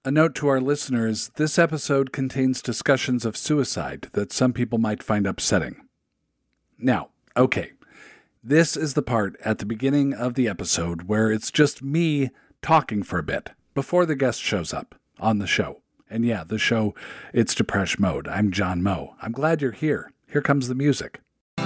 A note to our listeners, this episode contains discussions of suicide that some people might find upsetting. Now, okay, this is the part at the beginning of the episode where it's just me talking for a bit before the guest shows up on the show. And yeah, the show, it's Depresh Mode. I'm John Moe. I'm glad you're here. Here comes the music.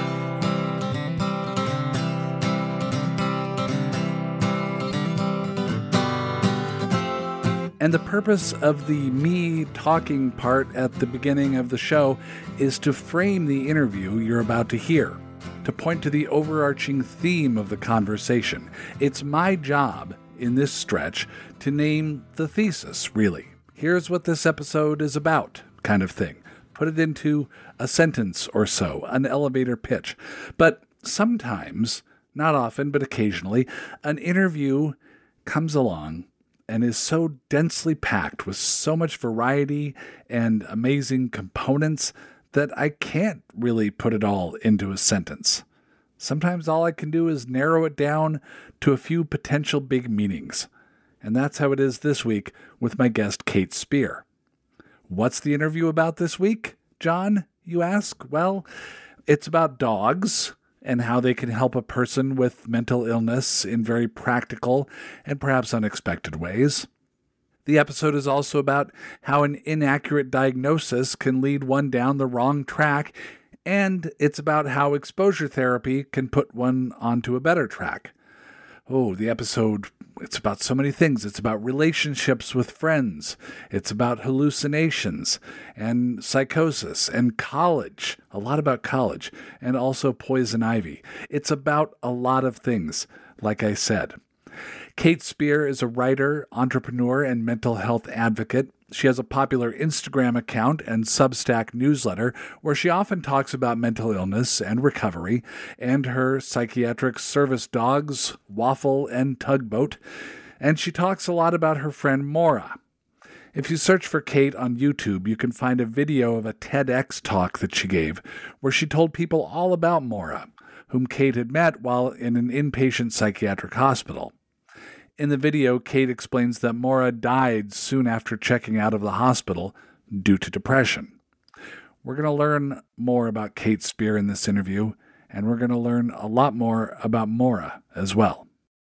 And the purpose of the me talking part at the beginning of the show is to frame the interview you're about to hear, to point to the overarching theme of the conversation. It's my job in this stretch to name the thesis, really. Here's what this episode is about, kind of thing. Put it into a sentence or so, an elevator pitch. But sometimes, not often, but occasionally, an interview comes along and is so densely packed with so much variety and amazing components that I can't really put it all into a sentence. Sometimes all I can do is narrow it down to a few potential big meanings. And that's how it is this week with my guest, Kate Spear. What's the interview about this week, John, you ask? Well, it's about dogs and how they can help a person with mental illness in very practical and perhaps unexpected ways. The episode is also about how an inaccurate diagnosis can lead one down the wrong track, and it's about how exposure therapy can put one onto a better track. Oh, the episode, it's about so many things. It's about relationships with friends. It's about hallucinations and psychosis and college, a lot about college, and also poison ivy. It's about a lot of things, like I said. Kate Spear is a writer, entrepreneur, and mental health advocate. She has a popular Instagram account and Substack newsletter where she often talks about mental illness and recovery and her psychiatric service dogs, Waffle and Tugboat. And she talks a lot about her friend Maura. If you search for Kate on YouTube, you can find a video of a TEDx talk that she gave where she told people all about Maura, whom Kate had met while in an inpatient psychiatric hospital. In the video, Kate explains that Maura died soon after checking out of the hospital due to depression. We're going to learn more about Kate Spear in this interview, and we're going to learn a lot more about Maura as well.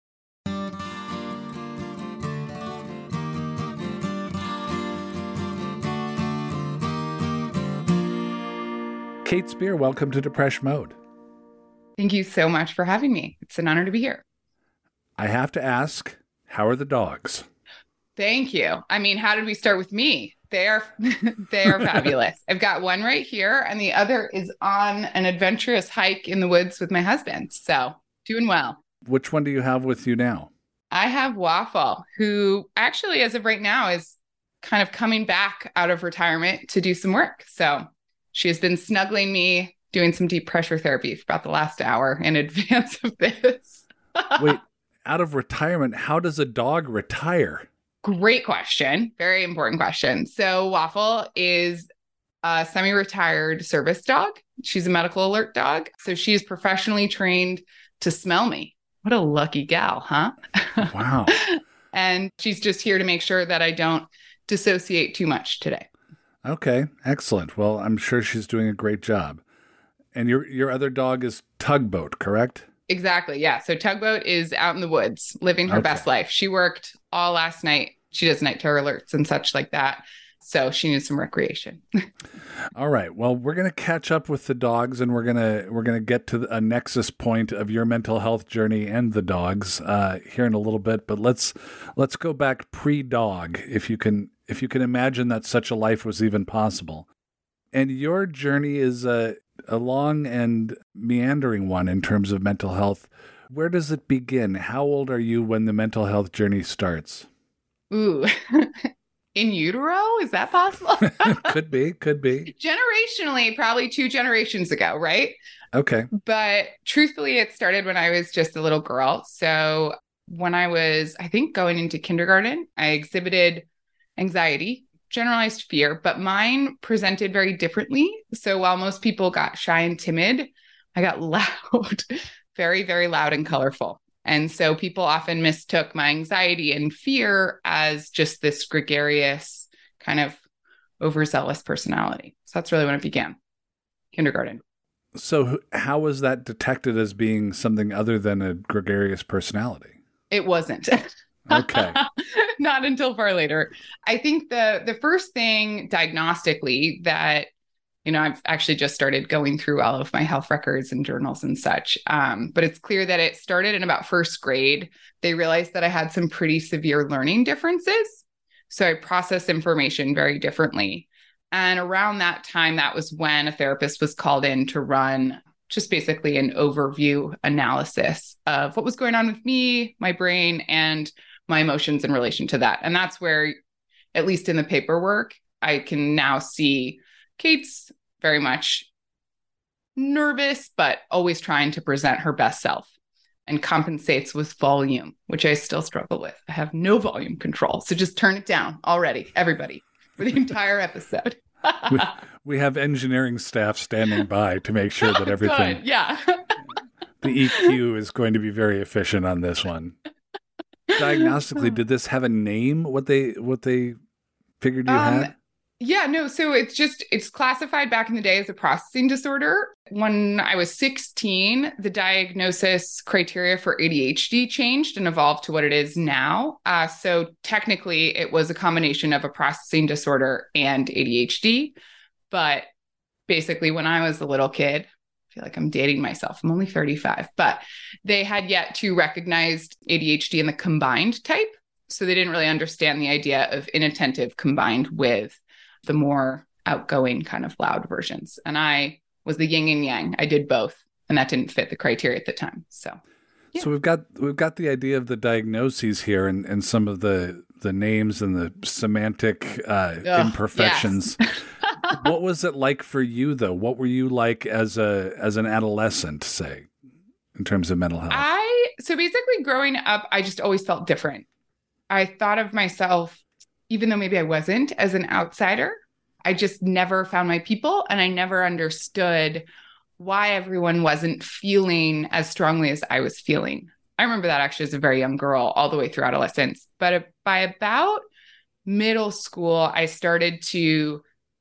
Kate Spear, welcome to Depresh Mode. Thank you so much for having me. It's an honor to be here. I have to ask, how are the dogs? Thank you. I mean, how did we start with me? They are fabulous. I've got one right here and the other is on an adventurous hike in the woods with my husband. So doing well. Which one do you have with you now? I have Waffle, who actually, as of right now, is kind of coming back out of retirement to do some work. So she has been snuggling me, doing some deep pressure therapy for about the last hour in advance of this. Wait. Out of retirement, how does a dog retire? Great question. Very important question. So Waffle is a semi-retired service dog. She's a medical alert dog. So she is professionally trained to smell me. What a lucky gal, huh? Wow. And she's just here to make sure that I don't dissociate too much today. Okay, excellent. Well, I'm sure she's doing a great job. And your other dog is Tugboat, correct? Exactly. Yeah. So Tugboat is out in the woods, living her best life. She worked all last night. She does night terror alerts and such like that. So she needs some recreation. All right. Well, we're going to catch up with the dogs, and we're going to get to a nexus point of your mental health journey and the dogs here in a little bit. But let's go back pre-dog, if you can imagine that such a life was even possible. And your journey is a long and meandering one in terms of mental health. Where does it begin? How old are you when the mental health journey starts? Ooh, in utero? Is that possible? Could be. Generationally, probably 2 generations ago, right? Okay. But truthfully, it started when I was just a little girl. So when I was, I think, going into kindergarten, I exhibited anxiety, generalized fear, but mine presented very differently. So while most people got shy and timid, I got loud, very, very loud and colorful. And so people often mistook my anxiety and fear as just this gregarious kind of overzealous personality. So that's really when it began, kindergarten. So how was that detected as being something other than a gregarious personality? It wasn't. Okay. Not until far later. I think the first thing diagnostically that, I've actually just started going through all of my health records and journals and such. But it's clear that it started in about first grade. They realized that I had some pretty severe learning differences. So I process information very differently. And around that time, that was when a therapist was called in to run just basically an overview analysis of what was going on with me, my brain, and my emotions in relation to that. And that's where, at least in the paperwork, I can now see Kate's very much nervous, but always trying to present her best self, and compensates with volume, which I still struggle with. I have no volume control. So just turn it down already, everybody, for the entire episode. we have engineering staff standing by to make sure that everything, Good. Yeah. the EQ is going to be very efficient on this one. Diagnostically, did this have a name? What they figured you had? Yeah, no. So it's classified back in the day as a processing disorder. When I was 16, the diagnosis criteria for ADHD changed and evolved to what it is now. So technically it was a combination of a processing disorder and ADHD. But basically when I was a little kid, I feel like I'm dating myself. I'm only 35, but they had yet to recognize ADHD in the combined type. So they didn't really understand the idea of inattentive combined with the more outgoing kind of loud versions. And I was the yin and yang. I did both, and that didn't fit the criteria at the time. So, yeah. So we've got the idea of the diagnoses here and some of the names and the semantic imperfections. Yes. What was it like for you though? What were you like as an adolescent, say, in terms of mental health? So basically growing up, I just always felt different. I thought of myself, even though maybe I wasn't, as an outsider. I just never found my people, and I never understood why everyone wasn't feeling as strongly as I was feeling. I remember that actually as a very young girl all the way through adolescence. But by about middle school, I started to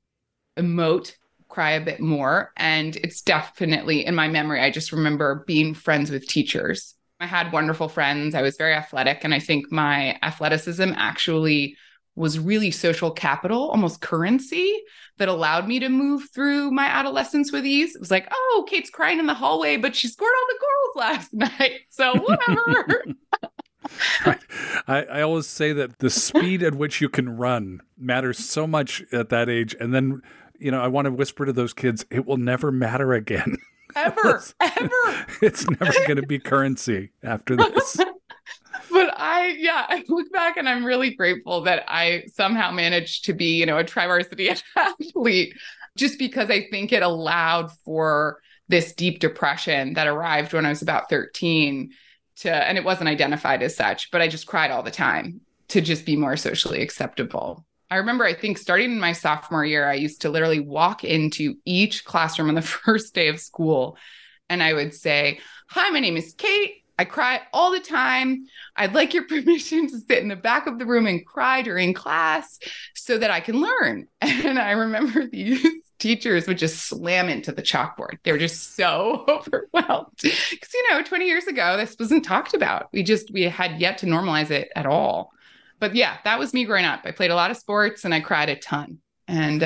emote, cry a bit more. And it's definitely in my memory. I just remember being friends with teachers. I had wonderful friends. I was very athletic. And I think my athleticism actually was really social capital, almost currency, that allowed me to move through my adolescence with ease. It was like, oh, Kate's crying in the hallway, but she scored all the goals last night. So whatever. Right. I always say that the speed at which you can run matters so much at that age. And then, I want to whisper to those kids, it will never matter again. Ever. It's never going to be currency after this. But I look back and I'm really grateful that I somehow managed to be, a tri-varsity athlete, just because I think it allowed for this deep depression that arrived when I was about 13 and it wasn't identified as such, but I just cried all the time to just be more socially acceptable. I remember, I think starting in my sophomore year, I used to literally walk into each classroom on the first day of school and I would say, hi, my name is Kate. I cry all the time. I'd like your permission to sit in the back of the room and cry during class so that I can learn. And I remember these teachers would just slam into the chalkboard. They were just so overwhelmed. Because, 20 years ago, this wasn't talked about. We had yet to normalize it at all. But yeah, that was me growing up. I played a lot of sports and I cried a ton. And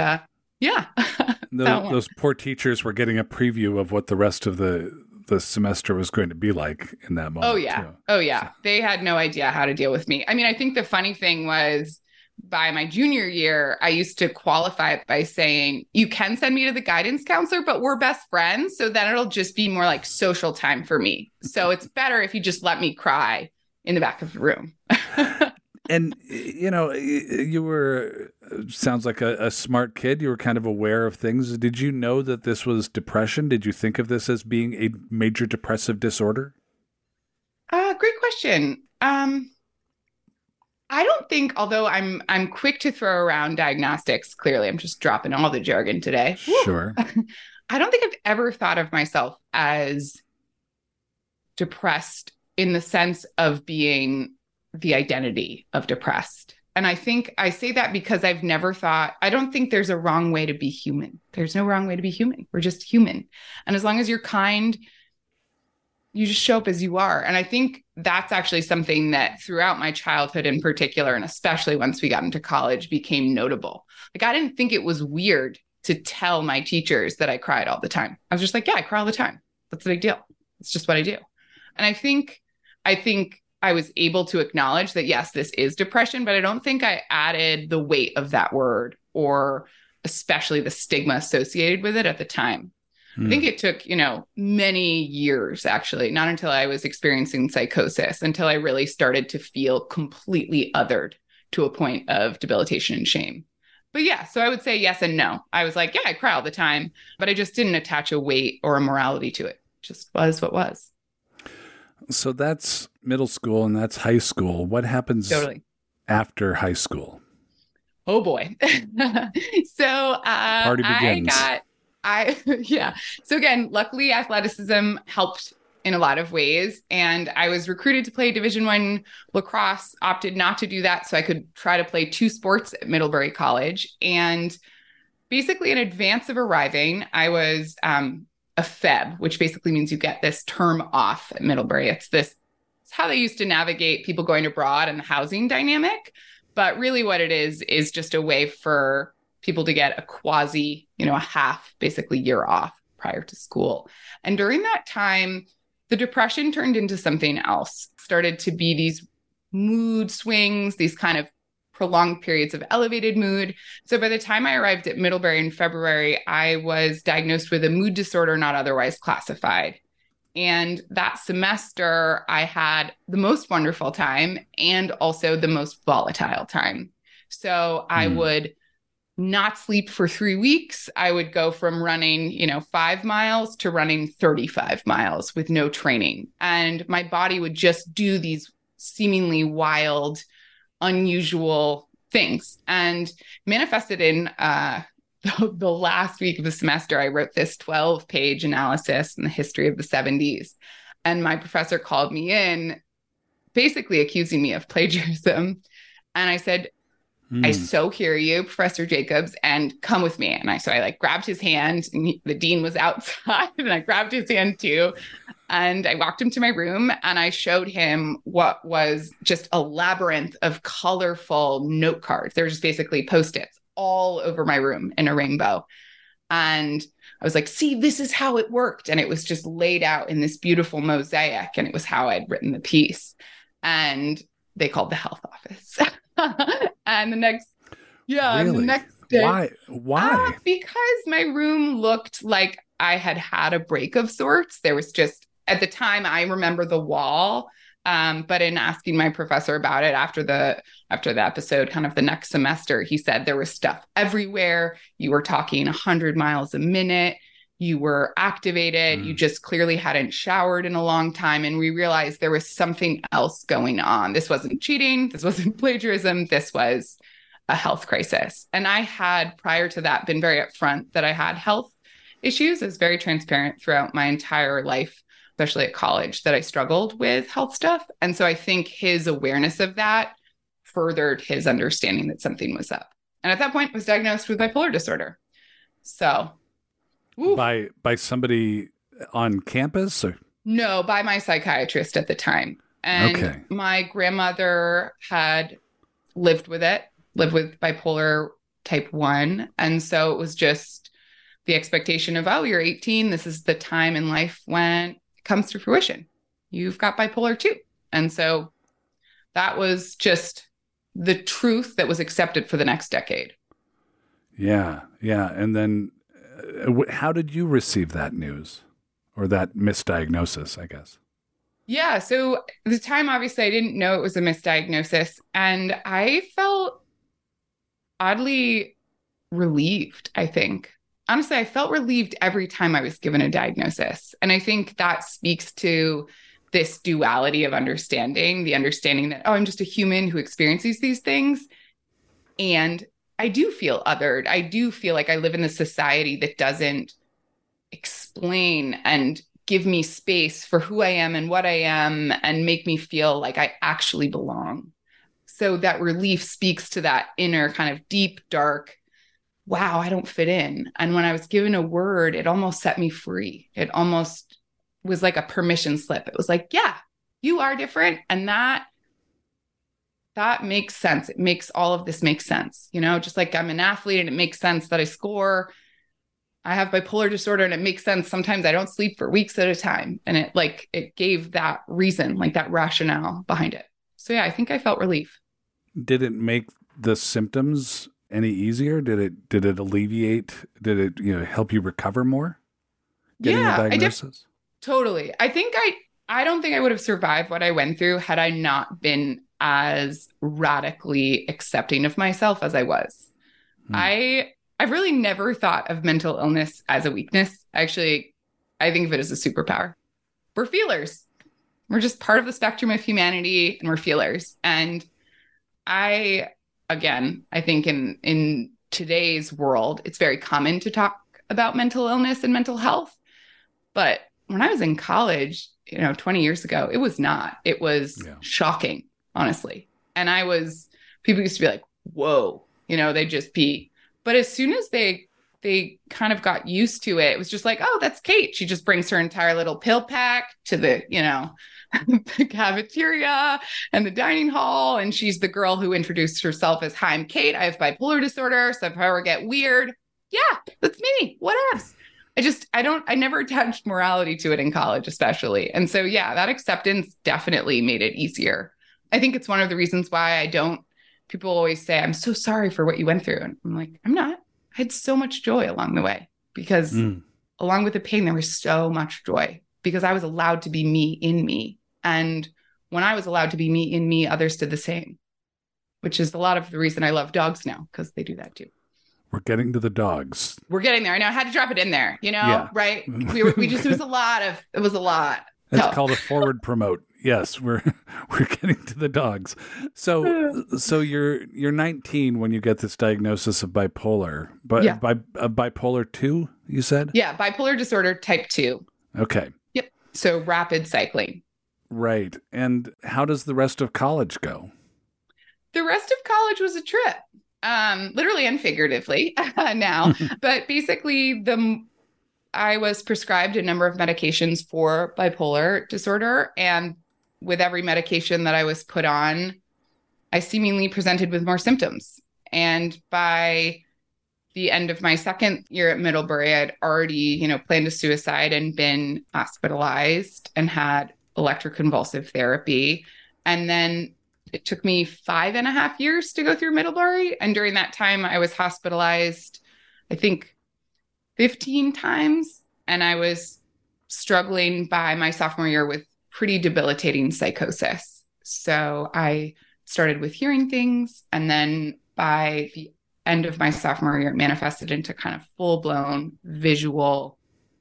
those poor teachers were getting a preview of what the rest of the semester was going to be like in that moment. Oh, yeah. Too. Oh, yeah. They had no idea how to deal with me. I mean, I think the funny thing was by my junior year, I used to qualify it by saying, you can send me to the guidance counselor, but we're best friends. So then it'll just be more like social time for me. So it's better if you just let me cry in the back of the room. And, you were, sounds like a smart kid. You were kind of aware of things. Did you know that this was depression? Did you think of this as being a major depressive disorder? Great question. I don't think, although I'm quick to throw around diagnostics, clearly I'm just dropping all the jargon today. Sure. I don't think I've ever thought of myself as depressed in the sense of being the identity of depressed. And I think I say that because I've never thought, I don't think there's a wrong way to be human. There's no wrong way to be human. We're just human. And as long as you're kind, you just show up as you are. And I think that's actually something that throughout my childhood in particular, and especially once we got into college, became notable. Like, I didn't think it was weird to tell my teachers that I cried all the time. I was just like, yeah, I cry all the time. That's the big deal. It's just what I do. And I think I was able to acknowledge that, yes, this is depression, but I don't think I added the weight of that word or especially the stigma associated with it at the time. I think it took, many years, actually, not until I was experiencing psychosis, until I really started to feel completely othered to a point of debilitation and shame. But yeah, so I would say yes and no. I was like, yeah, I cry all the time, but I just didn't attach a weight or a morality to it. It just was what was. So that's middle school and that's high school. What happens after high school? Oh boy. So party begins. So again, luckily athleticism helped in a lot of ways. And I was recruited to play Division I lacrosse, opted not to do that so I could try to play 2 sports at Middlebury College. And basically in advance of arriving, I was a Feb, which basically means you get this term off at Middlebury. It's how they used to navigate people going abroad and the housing dynamic. But really what it is just a way for people to get a quasi, a half, basically year off prior to school. And during that time, the depression turned into something else, started to be these mood swings, these kind of prolonged periods of elevated mood. So by the time I arrived at Middlebury in February, I was diagnosed with a mood disorder not otherwise classified. And that semester, I had the most wonderful time and also the most volatile time. So I would not sleep for 3 weeks. I would go from running, 5 miles to running 35 miles with no training. And my body would just do these seemingly wild, unusual things, and manifested in the last week of the semester. I wrote this 12-page analysis in the history of the 70s. And my professor called me in, basically accusing me of plagiarism. And I said, I so hear you, Professor Jacobs, and come with me. And so I grabbed his hand, and the dean was outside, and I grabbed his hand too. And I walked him to my room and I showed him what was just a labyrinth of colorful note cards. They were just basically Post-its all over my room in a rainbow. And I was like, see, this is how it worked. And it was just laid out in this beautiful mosaic. And it was how I'd written the piece. And they called the health office. And the next day. Why? Because my room looked like I had a break of sorts. There was just, at the time, I remember the wall. But in asking my professor about it after the episode, kind of the next semester, he said there was stuff everywhere. You were talking 100 miles a minute. You were activated. You just clearly hadn't showered in a long time. And we realized there was something else going on. This wasn't cheating. This wasn't plagiarism. This was a health crisis. And I had, prior to that, been very upfront that I had health issues. I was very transparent throughout my entire life, especially at college, that I struggled with health stuff. And so I think his awareness of that furthered his understanding that something was up. And at that point, I was diagnosed with bipolar disorder. So... By somebody on campus? Or? No, by my psychiatrist at the time. And my grandmother had lived with bipolar type 1. And so it was just the expectation of, oh, you're 18. This is the time in life when it comes to fruition. You've got bipolar too. And so that was just the truth that was accepted for the next decade. Yeah. And then how did you receive that news or that misdiagnosis, I guess? Yeah. So at the time, obviously, I didn't know it was a misdiagnosis. And I felt oddly relieved, I think. Honestly, I felt relieved every time I was given a diagnosis. And I think that speaks to this duality of understanding, the understanding that, oh, I'm just a human who experiences these things. And I do feel othered. I do feel like I live in a society that doesn't explain and give me space for who I am and what I am and make me feel like I actually belong. So that relief speaks to that inner kind of deep, dark, wow, I don't fit in. And when I was given a word, it almost set me free. It almost was like a permission slip. It was like, yeah, you are different. And that makes sense. It makes all of this make sense. Just like I'm an athlete and it makes sense that I score. I have bipolar disorder and it makes sense. Sometimes I don't sleep for weeks at a time. And it gave that reason, like that rationale behind it. So yeah, I think I felt relief. Did it make the symptoms any easier? Did it alleviate? Did it help you recover more? Getting a diagnosis? Totally. I don't think I would have survived what I went through had I not been as radically accepting of myself as I was. I've really never thought of mental illness as a weakness. Actually, I think of it as a superpower. We're feelers. We're just part of the spectrum of humanity, and we're feelers. And I think in today's world, it's very common to talk about mental illness and mental health. But when I was in college, 20 years ago, it was not. It was shocking, honestly. And people used to be like, whoa, they'd just be. But as soon as they kind of got used to it, it was just like, oh, that's Kate. She just brings her entire little pill pack to the, the cafeteria and the dining hall. And she's the girl who introduced herself as, hi, I'm Kate. I have bipolar disorder. So if I ever get weird, yeah, that's me. What else? I never attached morality to it in college, especially. And so, yeah, that acceptance definitely made it easier. I think it's one of the reasons why people always say, I'm so sorry for what you went through. And I'm like, I'm not. I had so much joy along the way because along with the pain, there was so much joy because I was allowed to be me in me. And when I was allowed to be me in me, others did the same, which is a lot of the reason I love dogs now, because they do that too. We're getting to the dogs. We're getting there. I know I had to drop it in there, right? It was a lot. It's called a forward promote. Yes, we're getting to the dogs. So you're 19 when you get this diagnosis of bipolar, but bipolar 2, you said? Yeah, bipolar disorder type 2. Okay. Yep. So rapid cycling. Right. And how does the rest of college go? The rest of college was a trip, literally and figuratively now. But basically, I was prescribed a number of medications for bipolar disorder. And with every medication that I was put on, I seemingly presented with more symptoms. And by the end of my second year at Middlebury, I'd already, planned a suicide and been hospitalized and had electroconvulsive therapy. And then it took me 5.5 years to go through Middlebury. And during that time, I was hospitalized, I think, 15 times. And I was struggling by my sophomore year with pretty debilitating psychosis. So I started with hearing things. And then by the end of my sophomore year, it manifested into kind of full-blown visual,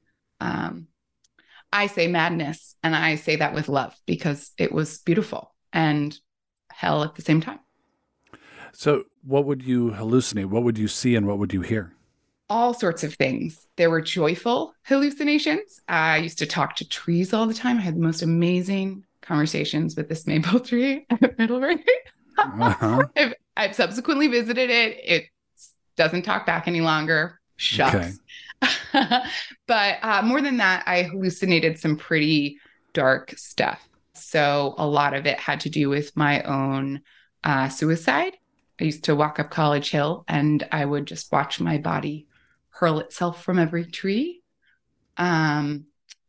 I say madness. And I say that with love because it was beautiful and hell at the same time. So what would you hallucinate? What would you see and what would you hear? All sorts of things. There were joyful hallucinations. I used to talk to trees all the time. I had the most amazing conversations with this maple tree at Middlebury. I've subsequently visited it. It doesn't talk back any longer. Shucks. Okay. But more than that, I hallucinated some pretty dark stuff. So a lot of it had to do with my own suicide. I used to walk up College Hill and I would just watch my body hurl itself from every tree. And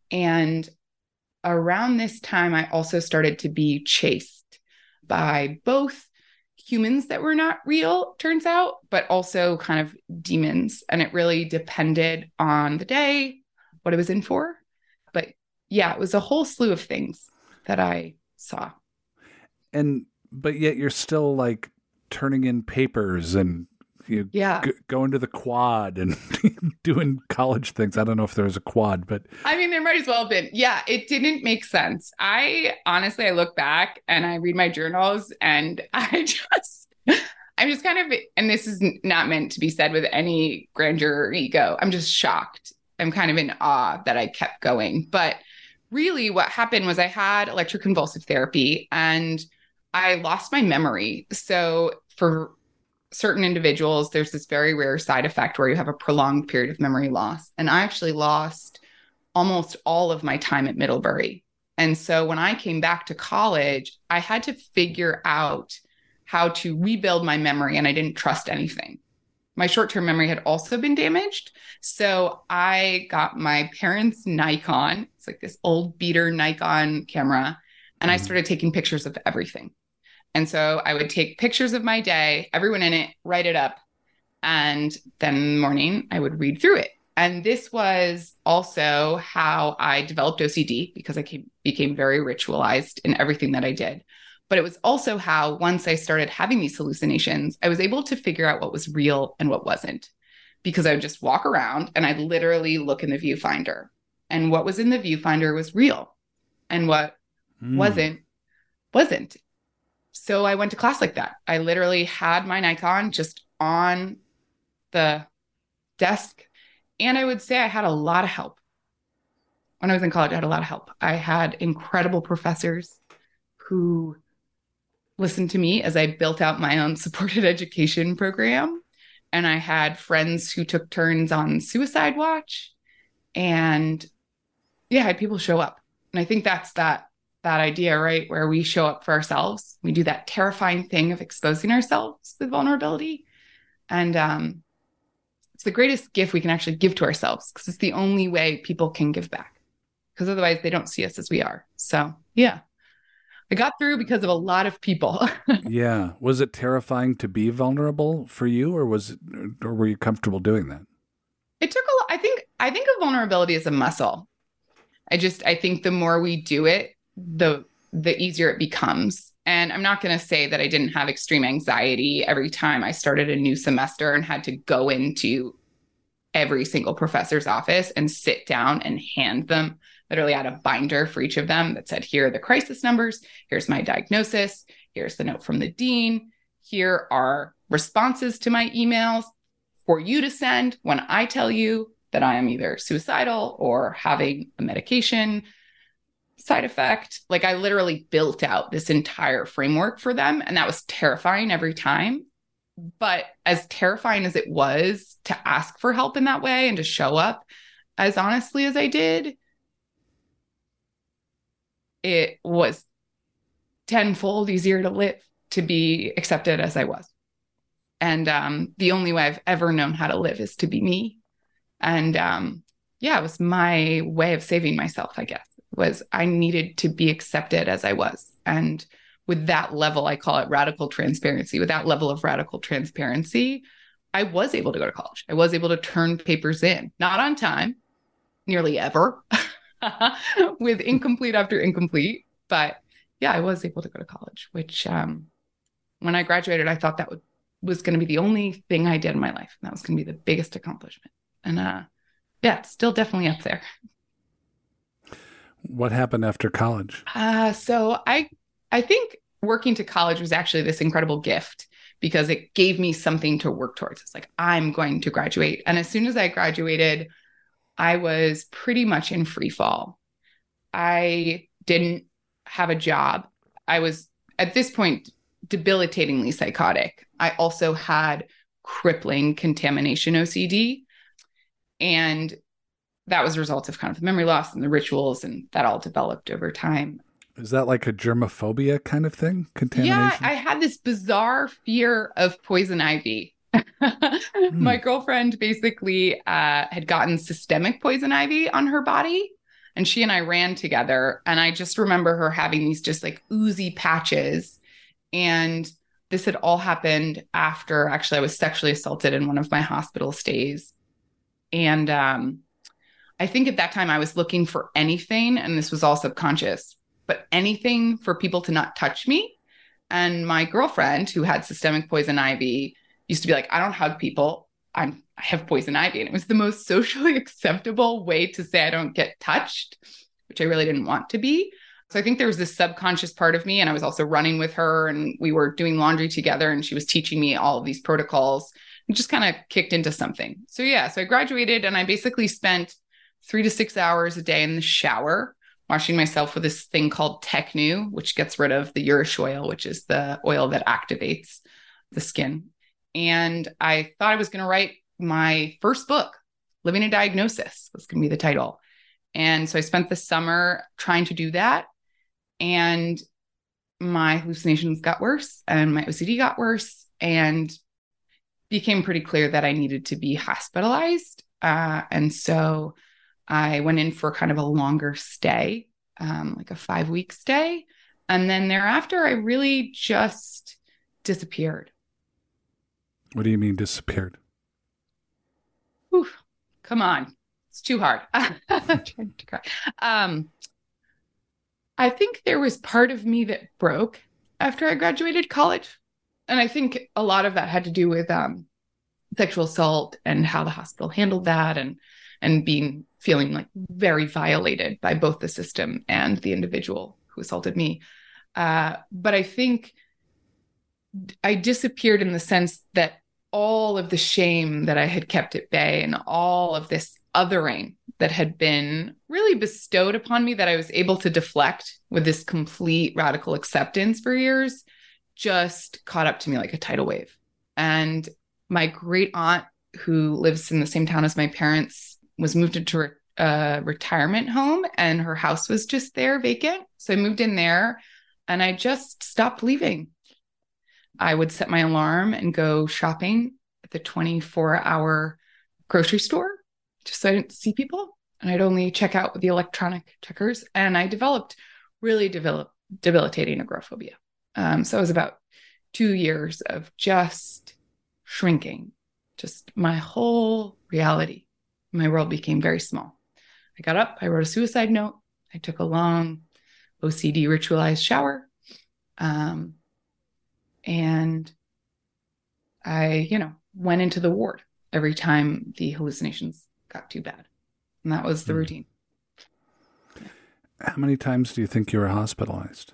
around this time, I also started to be chased by both humans that were not real, turns out, but also kind of demons. And it really depended on the day, what I was in for. But yeah, it was a whole slew of things that I saw. But yet you're still like turning in papers and going to the quad and doing college things. I don't know if there was a quad, but I mean, there might as well have been. Yeah, it didn't make sense. I look back and I read my journals and I'm just kind of, and this is not meant to be said with any grandeur or ego. I'm just shocked. I'm kind of in awe that I kept going. But really what happened was I had electroconvulsive therapy and I lost my memory. So for certain individuals, there's this very rare side effect where you have a prolonged period of memory loss. And I actually lost almost all of my time at Middlebury. And so when I came back to college, I had to figure out how to rebuild my memory, and I didn't trust anything. My short-term memory had also been damaged. So I got my parents' Nikon. It's like this old beater Nikon camera. And I started taking pictures of everything. And so I would take pictures of my day, everyone in it, write it up. And then in the morning, I would read through it. And this was also how I developed OCD, because I became very ritualized in everything that I did. But it was also how, once I started having these hallucinations, I was able to figure out what was real and what wasn't, because I would just walk around and I'd literally look in the viewfinder, and what was in the viewfinder was real and what wasn't. So I went to class like that. I literally had my Nikon just on the desk. And I would say I had a lot of help. When I was in college, I had a lot of help. I had incredible professors who listened to me as I built out my own supported education program. And I had friends who took turns on suicide watch. And yeah, I had people show up. And I think that's that idea, right? Where we show up for ourselves. We do that terrifying thing of exposing ourselves with vulnerability. And it's the greatest gift we can actually give to ourselves, because it's the only way people can give back, because otherwise they don't see us as we are. So yeah, I got through because of a lot of people. Yeah. Was it terrifying to be vulnerable for you, or were you comfortable doing that? It took a lot. I think of vulnerability as a muscle. I think the more we do it, the easier it becomes. And I'm not going to say that I didn't have extreme anxiety every time I started a new semester and had to go into every single professor's office and sit down and hand them, literally had a binder for each of them that said, here are the crisis numbers. Here's my diagnosis. Here's the note from the dean. Here are responses to my emails for you to send when I tell you that I am either suicidal or having a medication side effect. Like, I literally built out this entire framework for them. And that was terrifying every time. But as terrifying as it was to ask for help in that way and to show up as honestly as I did, it was tenfold easier to live, to be accepted as I was. And the only way I've ever known how to live is to be me. And yeah, it was my way of saving myself, I guess, was I needed to be accepted as I was. And with that level, I call it radical transparency. With that level of radical transparency, I was able to go to college. I was able to turn papers in, not on time, nearly ever, with incomplete after incomplete. But yeah, I was able to go to college, which when I graduated, I thought that was going to be the only thing I did in my life. And that was going to be the biggest accomplishment. And yeah, it's still definitely up there. What happened after college? So I think working to college was actually this incredible gift, because it gave me something to work towards. It's like, I'm going to graduate. And as soon as I graduated, I was pretty much in free fall. I didn't have a job. I was, at this point, debilitatingly psychotic. I also had crippling contamination OCD. And that was a result of kind of the memory loss and the rituals, and that all developed over time. Is that like a germophobia kind of thing? Contamination? Yeah, I had this bizarre fear of poison ivy. My girlfriend basically had gotten systemic poison ivy on her body, and she and I ran together. And I just remember her having these just like oozy patches. And this had all happened after actually I was sexually assaulted in one of my hospital stays. And I think at that time I was looking for anything, and this was all subconscious, but anything for people to not touch me. And my girlfriend, who had systemic poison ivy, used to be like, I don't hug people. I have poison ivy. And it was the most socially acceptable way to say I don't get touched, which I really didn't want to be. So I think there was this subconscious part of me, and I was also running with her, and we were doing laundry together, and she was teaching me all of these protocols, and just kind of kicked into something. So yeah, so I graduated, and I basically spent 3 to 6 hours a day in the shower washing myself with this thing called Tecnu, which gets rid of the Urushiol, which is the oil that activates the skin. And I thought I was going to write my first book, Living a Diagnosis was going to be the title. And so I spent the summer trying to do that. And my hallucinations got worse and my OCD got worse, and became pretty clear that I needed to be hospitalized. And so I went in for kind of a longer stay, like a 5-week stay. And then thereafter, I really just disappeared. What do you mean disappeared? Whew, come on. It's too hard. I'm trying to cry. I think there was part of me that broke after I graduated college. And I think a lot of that had to do with sexual assault and how the hospital handled that, and feeling like very violated by both the system and the individual who assaulted me. But I think I disappeared in the sense that all of the shame that I had kept at bay and all of this othering that had been really bestowed upon me that I was able to deflect with this complete radical acceptance for years just caught up to me like a tidal wave. And my great aunt, who lives in the same town as my parents, was moved into a retirement home, and her house was just there vacant. So I moved in there and I just stopped leaving. I would set my alarm and go shopping at the 24-hour grocery store just so I didn't see people. And I'd only check out with the electronic checkers. And I developed really debilitating agoraphobia. So it was about 2 years of just shrinking. Just my whole reality, my world became very small. I got up, I wrote a suicide note. I took a long OCD ritualized shower. And I, went into the ward every time the hallucinations got too bad. And that was the routine. How many times do you think you were hospitalized?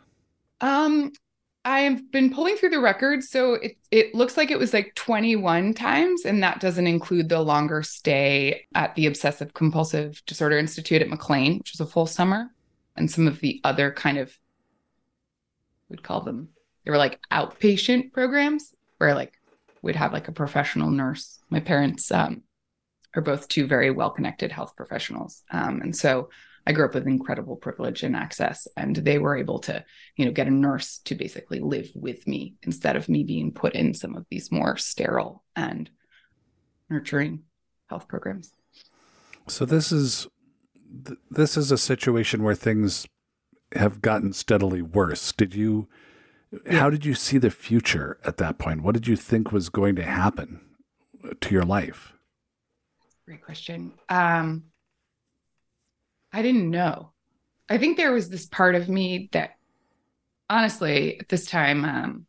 I've been pulling through the records. So it looks like it was like 21 times. And that doesn't include the longer stay at the Obsessive Compulsive Disorder Institute at McLean, which was a full summer. And some of the other kind of, we'd call them, they were like outpatient programs where like we'd have like a professional nurse. My parents are both two very well-connected health professionals. And so I grew up with incredible privilege and access, and they were able to, get a nurse to basically live with me instead of me being put in some of these more sterile and nurturing health programs. So this is a situation where things have gotten steadily worse. How did you see the future at that point? What did you think was going to happen to your life? Great question. I didn't know. I think there was this part of me that, honestly, at this time,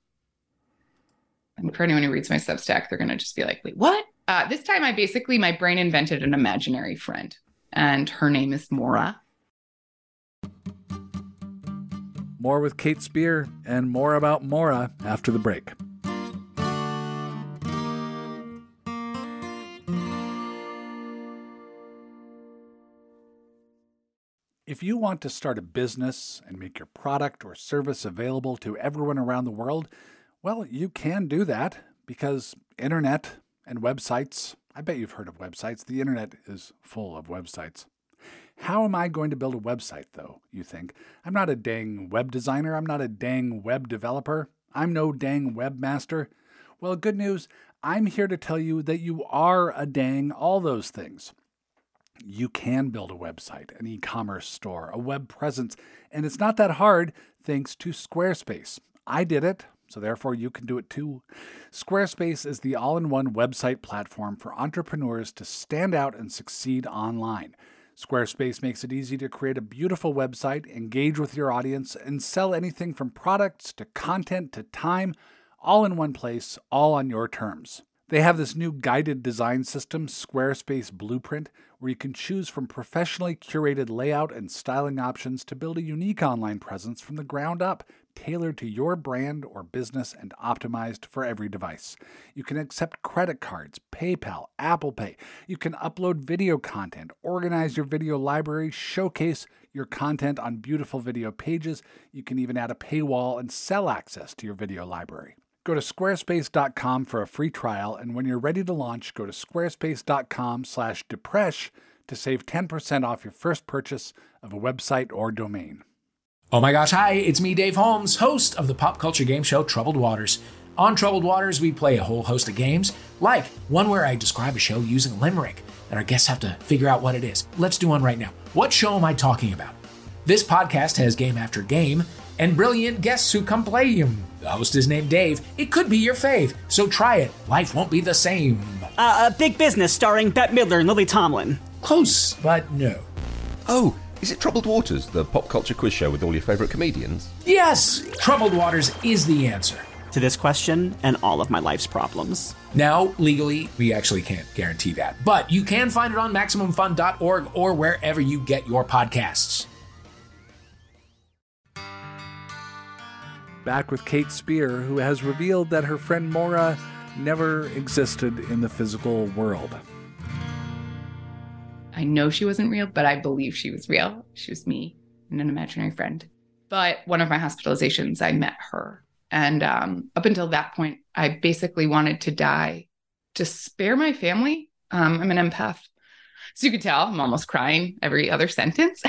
and for anyone who reads my Substack, they're going to just be like, wait, what? This time, my brain invented an imaginary friend, and her name is Maura. More with Kate Spear and more about Maura after the break. If you want to start a business and make your product or service available to everyone around the world, well, you can do that because internet and websites, I bet you've heard of websites. The internet is full of websites. How am I going to build a website, though, you think? I'm not a dang web designer. I'm not a dang web developer. I'm no dang webmaster. Well, good news, I'm here to tell you that you are a dang all those things. You can build a website, an e-commerce store, a web presence, and it's not that hard thanks to Squarespace. I did it, so therefore you can do it too. Squarespace is the all-in-one website platform for entrepreneurs to stand out and succeed online. Squarespace makes it easy to create a beautiful website, engage with your audience, and sell anything from products to content to time, all in one place, all on your terms. They have this new guided design system, Squarespace Blueprint, where you can choose from professionally curated layout and styling options to build a unique online presence from the ground up, tailored to your brand or business and optimized for every device. You can accept credit cards, PayPal, Apple Pay. You can upload video content, organize your video library, showcase your content on beautiful video pages. You can even add a paywall and sell access to your video library. Go to squarespace.com for a free trial, and when you're ready to launch, go to squarespace.com/depresh to save 10% off your first purchase of a website or domain. Oh my gosh, hi, it's me, Dave Holmes, host of the pop culture game show Troubled Waters. On Troubled Waters, we play a whole host of games, like one where I describe a show using a limerick, and our guests have to figure out what it is. Let's do one right now. What show am I talking about? This podcast has game after game, and brilliant guests who come play them. The host is named Dave. It could be your fave, so try it. Life won't be the same. Big Business starring Bette Midler and Lily Tomlin. Close, but no. Oh, is it Troubled Waters, the pop culture quiz show with all your favourite comedians? Yes, Troubled Waters is the answer To this question and all of my life's problems. Now, legally, we actually can't guarantee that, but you can find it on MaximumFun.org or wherever you get your podcasts. Back with Kate Spear, who has revealed that her friend Maura never existed in the physical world. I know she wasn't real, but I believe she was real. She was me and an imaginary friend. But one of my hospitalizations, I met her. And up until that point, I basically wanted to die to spare my family. I'm an empath. So you can tell I'm almost crying every other sentence.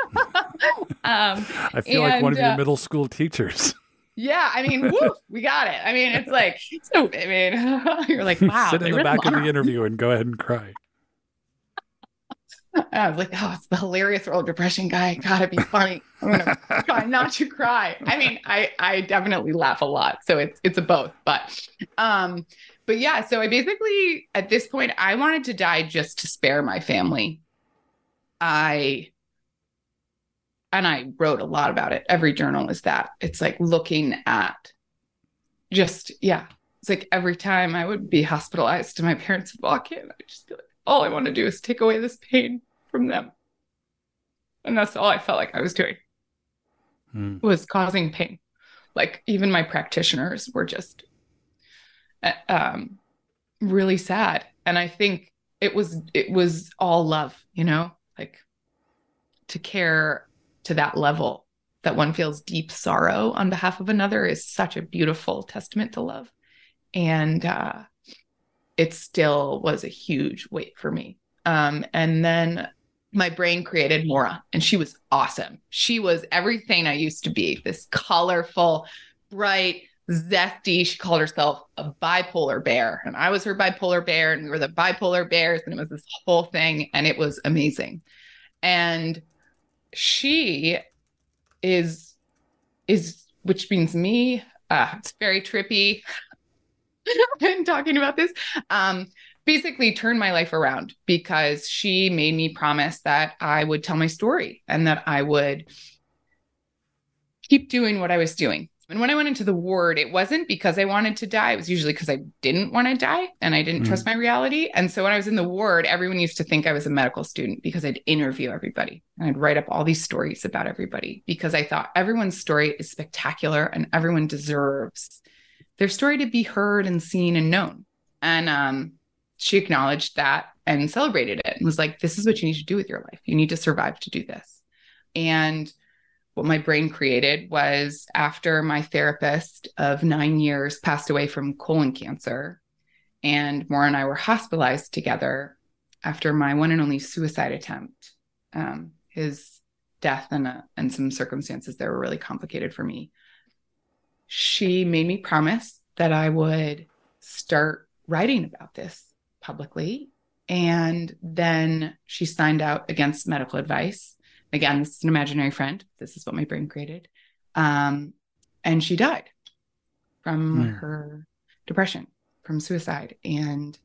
I feel like one of your middle school teachers. Yeah, I mean, woo, we got it. I mean, it's like, so, I mean, you're like, wow. Sit in the back of the interview and go ahead and cry. I was like, oh, it's the hilarious role of depression guy. Gotta be funny. I'm going to try not to cry. I mean, I definitely laugh a lot. So it's a both. But yeah, so I basically, at this point, I wanted to die just to spare my family. And I wrote a lot about it. Every journal is that. It's like looking at just, yeah. It's like every time I would be hospitalized, my parents would walk in. I'd just be like, all I want to do is take away this pain from them. And that's all I felt like I was doing, was causing pain. Like even my practitioners were just really sad. And I think it was all love, you know, like to care to that level that one feels deep sorrow on behalf of another is such a beautiful testament to love. And it still was a huge weight for me. And then my brain created Maura, and she was awesome. She was everything I used to be, this colorful, bright, zesty. She called herself a bipolar bear, and I was her bipolar bear, and we were the bipolar bears, and it was this whole thing, and it was amazing. And she is which means me. It's very trippy. I've been talking about this. Basically turned my life around because she made me promise that I would tell my story and that I would keep doing what I was doing. And when I went into the ward, it wasn't because I wanted to die. It was usually because I didn't want to die and I didn't trust my reality. And so when I was in the ward, everyone used to think I was a medical student because I'd interview everybody and I'd write up all these stories about everybody because I thought everyone's story is spectacular and everyone deserves their story to be heard and seen and known. And she acknowledged that and celebrated it and was like, this is what you need to do with your life. You need to survive to do this. And what my brain created was after my therapist of 9 years passed away from colon cancer, and Maura and I were hospitalized together after my one and only suicide attempt, his death and some circumstances that were really complicated for me. She made me promise that I would start writing about this publicly. And then she signed out against medical advice. Again, this is an imaginary friend. This is what my brain created. And she died from her depression, from suicide. And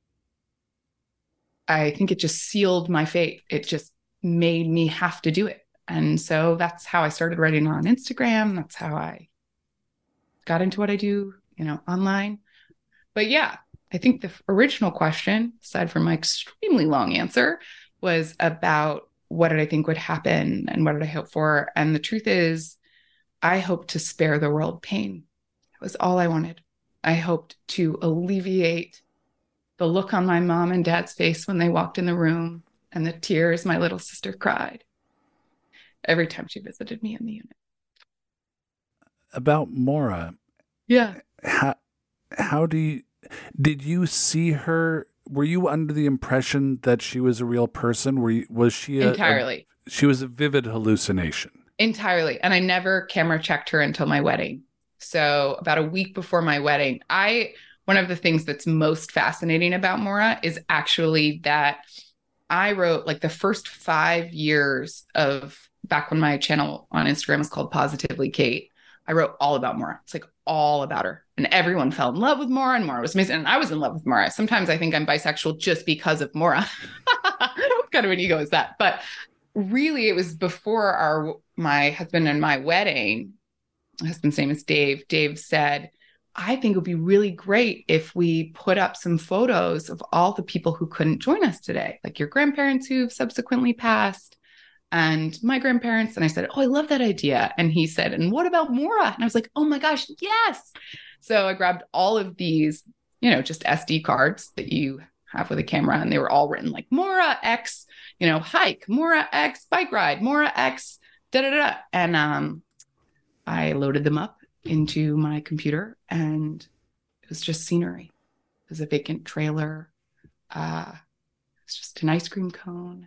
I think it just sealed my fate. It just made me have to do it. And so that's how I started writing on Instagram. That's how I got into what I do, online. But yeah, I think the original question, aside from my extremely long answer, was about what did I think would happen and what did I hope for? And the truth is, I hoped to spare the world pain. That was all I wanted. I hoped to alleviate the look on my mom and dad's face when they walked in the room and the tears my little sister cried every time she visited me in the unit. About Maura. Yeah. Did you see her? Were you under the impression that she was a real person? Was she entirely? She was a vivid hallucination. Entirely. And I never camera checked her until my wedding. So about a week before my wedding, one of the things that's most fascinating about Maura is actually that I wrote like the first 5 years of back when my channel on Instagram was called Positively Kate. I wrote all about Maura. It's like all about her. And everyone fell in love with Maura, and Maura was amazing. And I was in love with Maura. Sometimes I think I'm bisexual just because of Maura. What kind of an ego is that? But really, it was before my husband and my wedding. My husband's name is Dave. Dave said, I think it would be really great if we put up some photos of all the people who couldn't join us today, like your grandparents who've subsequently passed and my grandparents. And I said, oh, I love that idea. And he said, and what about Maura? And I was like, oh my gosh, yes. So I grabbed all of these, just SD cards that you have with a camera, and they were all written like Maura X, hike, Maura X bike ride, Maura X, da-da-da. And I loaded them up into my computer, and it was just scenery. It was a vacant trailer. It's just an ice cream cone.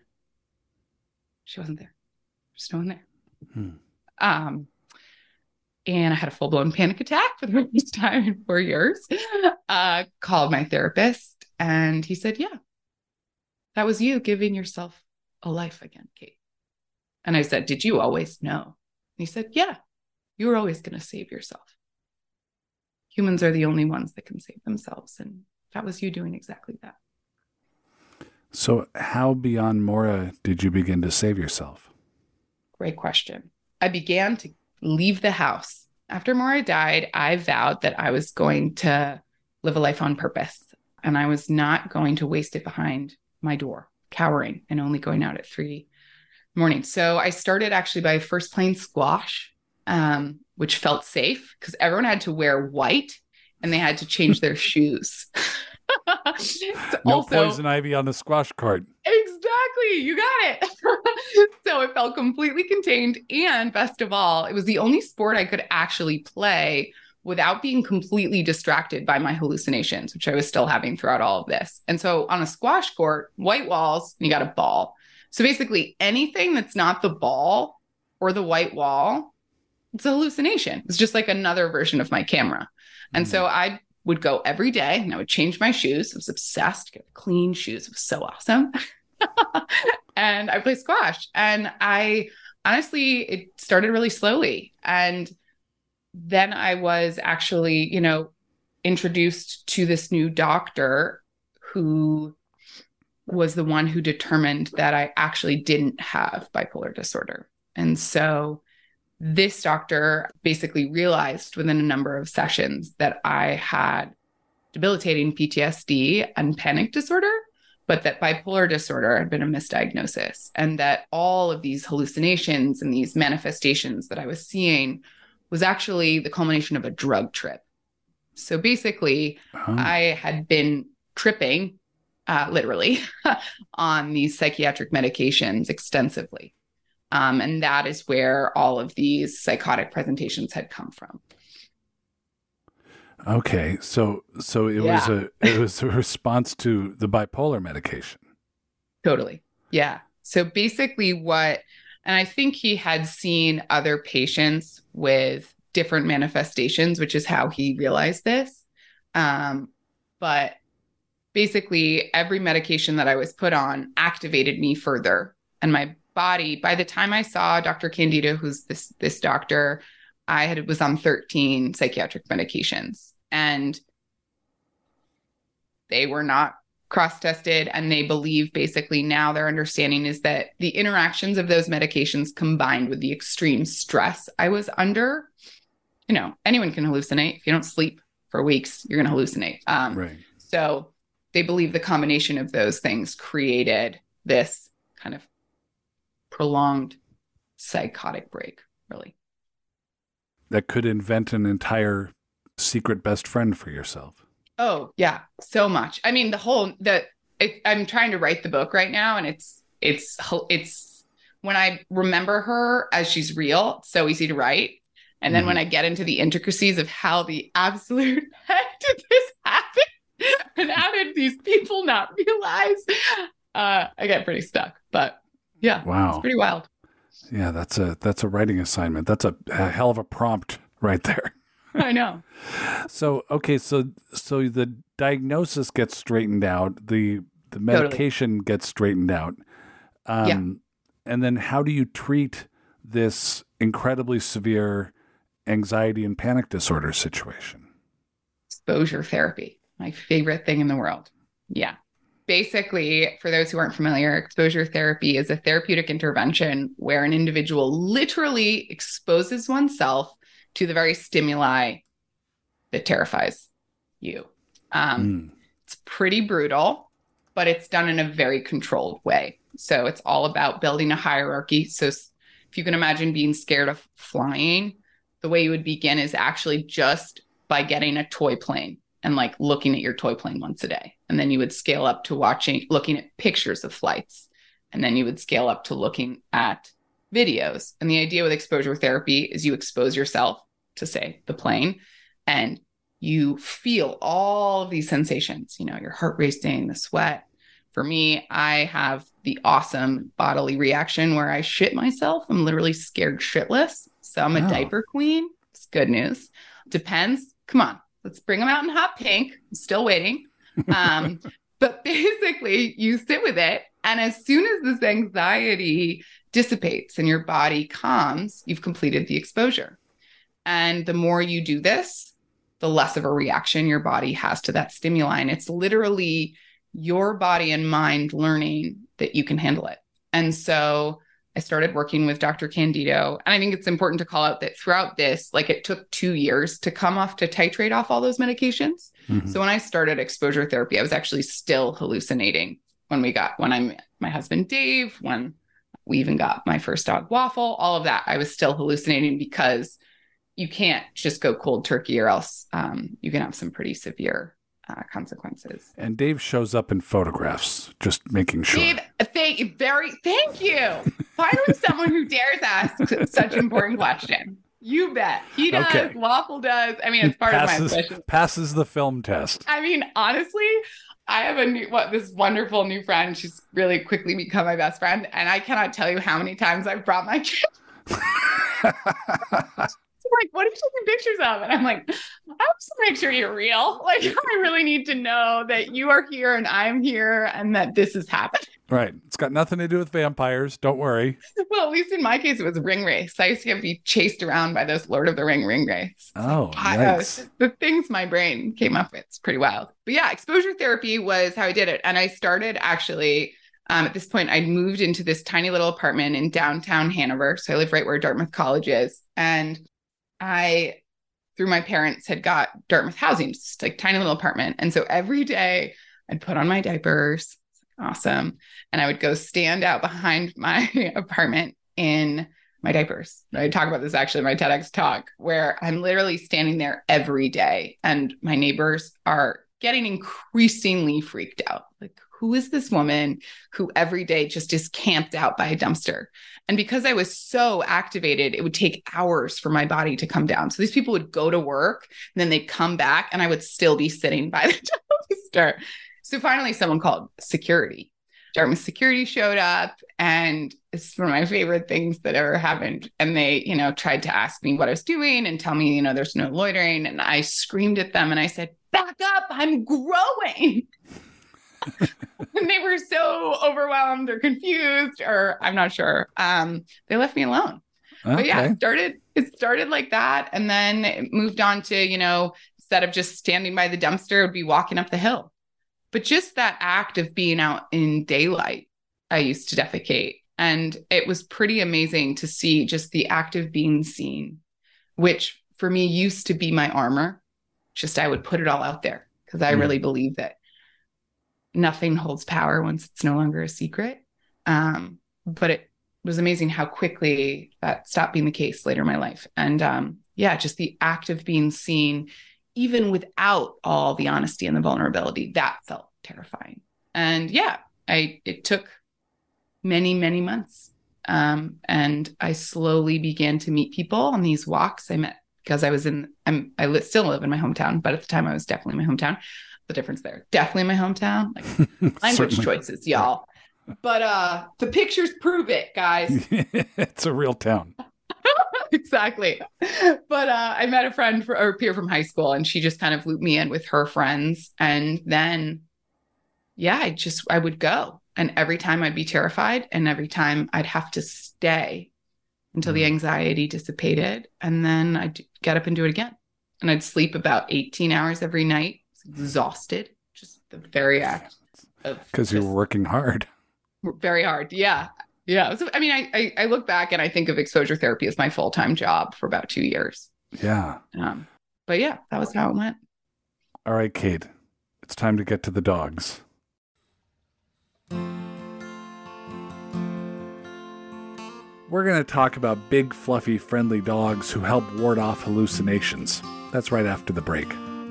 She wasn't there. There's no one there. And I had a full-blown panic attack for the first time in 4 years. Called my therapist, and he said, yeah, that was you giving yourself a life again, Kate. And I said, did you always know? And he said, yeah, you were always going to save yourself. Humans are the only ones that can save themselves. And that was you doing exactly that. So how beyond Maura did you begin to save yourself? Great question. I began to leave the house. After Maura died, I vowed that I was going to live a life on purpose, and I was not going to waste it behind my door, cowering and only going out at 3 a.m. So I started actually by first playing squash, which felt safe because everyone had to wear white and they had to change their shoes. No poison ivy on the squash court. Exactly. You got it. So it felt completely contained. And best of all, it was the only sport I could actually play without being completely distracted by my hallucinations, which I was still having throughout all of this. And so on a squash court, white walls, and you got a ball. So basically anything that's not the ball or the white wall, it's a hallucination. It's just like another version of my camera. And so I would go every day and I would change my shoes. I was obsessed, get clean shoes. It was so awesome. And I played squash. And I honestly, it started really slowly. And then I was actually, introduced to this new doctor who was the one who determined that I actually didn't have bipolar disorder. And so this doctor basically realized within a number of sessions that I had debilitating PTSD and panic disorder, but that bipolar disorder had been a misdiagnosis, and that all of these hallucinations and these manifestations that I was seeing was actually the culmination of a drug trip. So basically, I had been tripping, literally, on these psychiatric medications extensively. And that is where all of these psychotic presentations had come from. Okay, so it was a response to the bipolar medication. Totally. Yeah. So basically and I think he had seen other patients with different manifestations, which is how he realized this. But basically every medication that I was put on activated me further, and my body, by the time I saw Dr. Candido, who's this doctor, was on 13 psychiatric medications, and they were not cross-tested. And they believe basically now their understanding is that the interactions of those medications combined with the extreme stress I was under, anyone can hallucinate. If you don't sleep for weeks, you're going to hallucinate. Right. So they believe the combination of those things created this kind of prolonged psychotic break, really. that could invent an entire secret best friend for yourself. Oh yeah, so much. I mean, I'm trying to write the book right now, and it's when I remember her as she's real, it's so easy to write. And then when I get into the intricacies of how the absolute heck did this happen, and how did these people not realize, I get pretty stuck. But yeah, wow, it's pretty wild. Yeah, that's a writing assignment. That's a hell of a prompt right there. I know. So the diagnosis gets straightened out, the medication gets straightened out. And then how do you treat this incredibly severe anxiety and panic disorder situation? Exposure therapy, my favorite thing in the world. Yeah. Basically, for those who aren't familiar, exposure therapy is a therapeutic intervention where an individual literally exposes oneself to the very stimuli that terrifies you. It's pretty brutal, but it's done in a very controlled way. So it's all about building a hierarchy. So if you can imagine being scared of flying, the way you would begin is actually just by getting a toy plane and like looking at your toy plane once a day. And then you would scale up to looking at pictures of flights. And then you would scale up to looking at videos. And the idea with exposure therapy is you expose yourself to, say, the plane, and you feel all of these sensations, your heart racing, the sweat. For me, I have the awesome bodily reaction where I shit myself. I'm literally scared shitless. So I'm a diaper queen. It's good news. Depends. Come on. Let's bring them out in hot pink. I'm still waiting. But basically, you sit with it. And as soon as this anxiety dissipates and your body calms, you've completed the exposure. And the more you do this, the less of a reaction your body has to that stimuli. And it's literally your body and mind learning that you can handle it. And so I started working with Dr. Candido. And I think it's important to call out that throughout this, like it took 2 years to titrate off all those medications. Mm-hmm. So when I started exposure therapy, I was actually still hallucinating when I met my husband, Dave, when we even got my first dog, Waffle, all of that. I was still hallucinating because you can't just go cold turkey or else you can have some pretty severe consequences. And Dave shows up in photographs, just making sure. Dave, thank you. Finally, someone who dares ask such an important question. You bet. He does. Okay. Waffle does. I mean, it's part of my obsession. Passes the film test. I mean, honestly, I have this wonderful new friend. She's really quickly become my best friend. And I cannot tell you how many times I've brought my kid. Like, what are you taking pictures of? And I'm like, I just want to make sure you're real. Like, I really need to know that you are here and I'm here and that this has happened. Right. It's got nothing to do with vampires. Don't worry. Well, at least in my case, it was a ring race. I used to be chased around by those Lord of the Ring race. Oh, nice. The things my brain came up with. It's pretty wild. But yeah, exposure therapy was how I did it. And I started actually, at this point, I'd moved into this tiny little apartment in downtown Hanover. So I live right where Dartmouth College is. And I, through my parents, had got Dartmouth housing, just like tiny little apartment. And so every day I'd put on my diapers. Awesome. And I would go stand out behind my apartment in my diapers. I talk about this actually in my TEDx talk, where I'm literally standing there every day. And my neighbors are getting increasingly freaked out. Like, who is this woman who every day just is camped out by a dumpster? And because I was so activated, it would take hours for my body to come down. So these people would go to work and then they'd come back and I would still be sitting by the dumpster. So finally someone called security. Dartmouth security showed up, and it's one of my favorite things that ever happened. And they, tried to ask me what I was doing and tell me, there's no loitering. And I screamed at them and I said, back up, I'm growing. And they were so overwhelmed or confused, or I'm not sure. They left me alone. Okay. But yeah, it started like that. And then it moved on to, instead of just standing by the dumpster, it would be walking up the hill. But just that act of being out in daylight, I used to defecate. And it was pretty amazing to see just the act of being seen, which for me used to be my armor. Just I would put it all out there because I really believe that nothing holds power once it's no longer a secret. But it was amazing how quickly that stopped being the case later in my life. And yeah, just the act of being seen, even without all the honesty and the vulnerability, that felt terrifying. And yeah, it took many, many months. And I slowly began to meet people on these walks. I met because I was still live in my hometown, but at the time I was definitely in my hometown. The difference there, definitely my hometown, like language choices, y'all. But the pictures prove it, guys. It's a real town. Exactly. But I met a friend or a peer from high school, and she just kind of looped me in with her friends. And then, yeah, I would go. And every time I'd be terrified, and every time I'd have to stay until the anxiety dissipated. And then I'd get up and do it again. And I'd sleep about 18 hours every night. Exhausted, just the very act of, because you were working hard. Very hard. Yeah. So, I mean, I look back and I think of exposure therapy as my full-time job for about 2 years. Yeah. But yeah, that was how it went. All right, Kate, it's time to get to the dogs. We're going to talk about big, fluffy, friendly dogs who help ward off hallucinations. That's right after the break.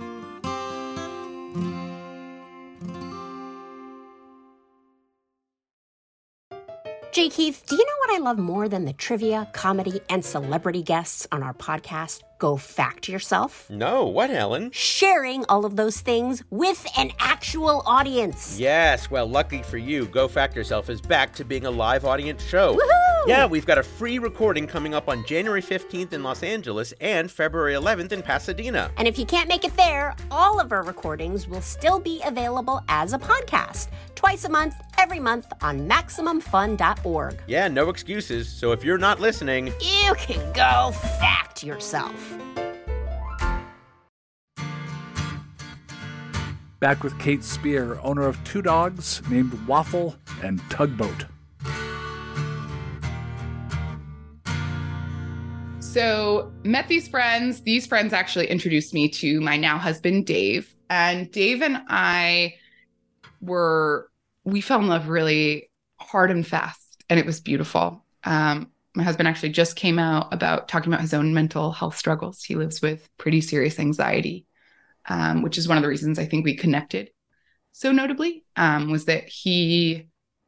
J. Keith, do you know what I love more than the trivia, comedy, and celebrity guests on our podcast, Go Fact Yourself? No, what, Helen? Sharing all of those things with an actual audience. Yes, well, lucky for you, Go Fact Yourself is back to being a live audience show. Woohoo! Yeah, we've got a free recording coming up on January 15th in Los Angeles and February 11th in Pasadena. And if you can't make it there, all of our recordings will still be available as a podcast, twice a month, every month on MaximumFun.org. Yeah, no excuses, so if you're not listening, you can go fact yourself. Back with Kate Spear, owner of 2 dogs named Waffle and Tugboat. So met these friends. These friends actually introduced me to my now husband, Dave. And Dave and I we fell in love really hard and fast. And it was beautiful. My husband actually just came out about talking about his own mental health struggles. He lives with pretty serious anxiety, which is one of the reasons I think we connected so notably, was that he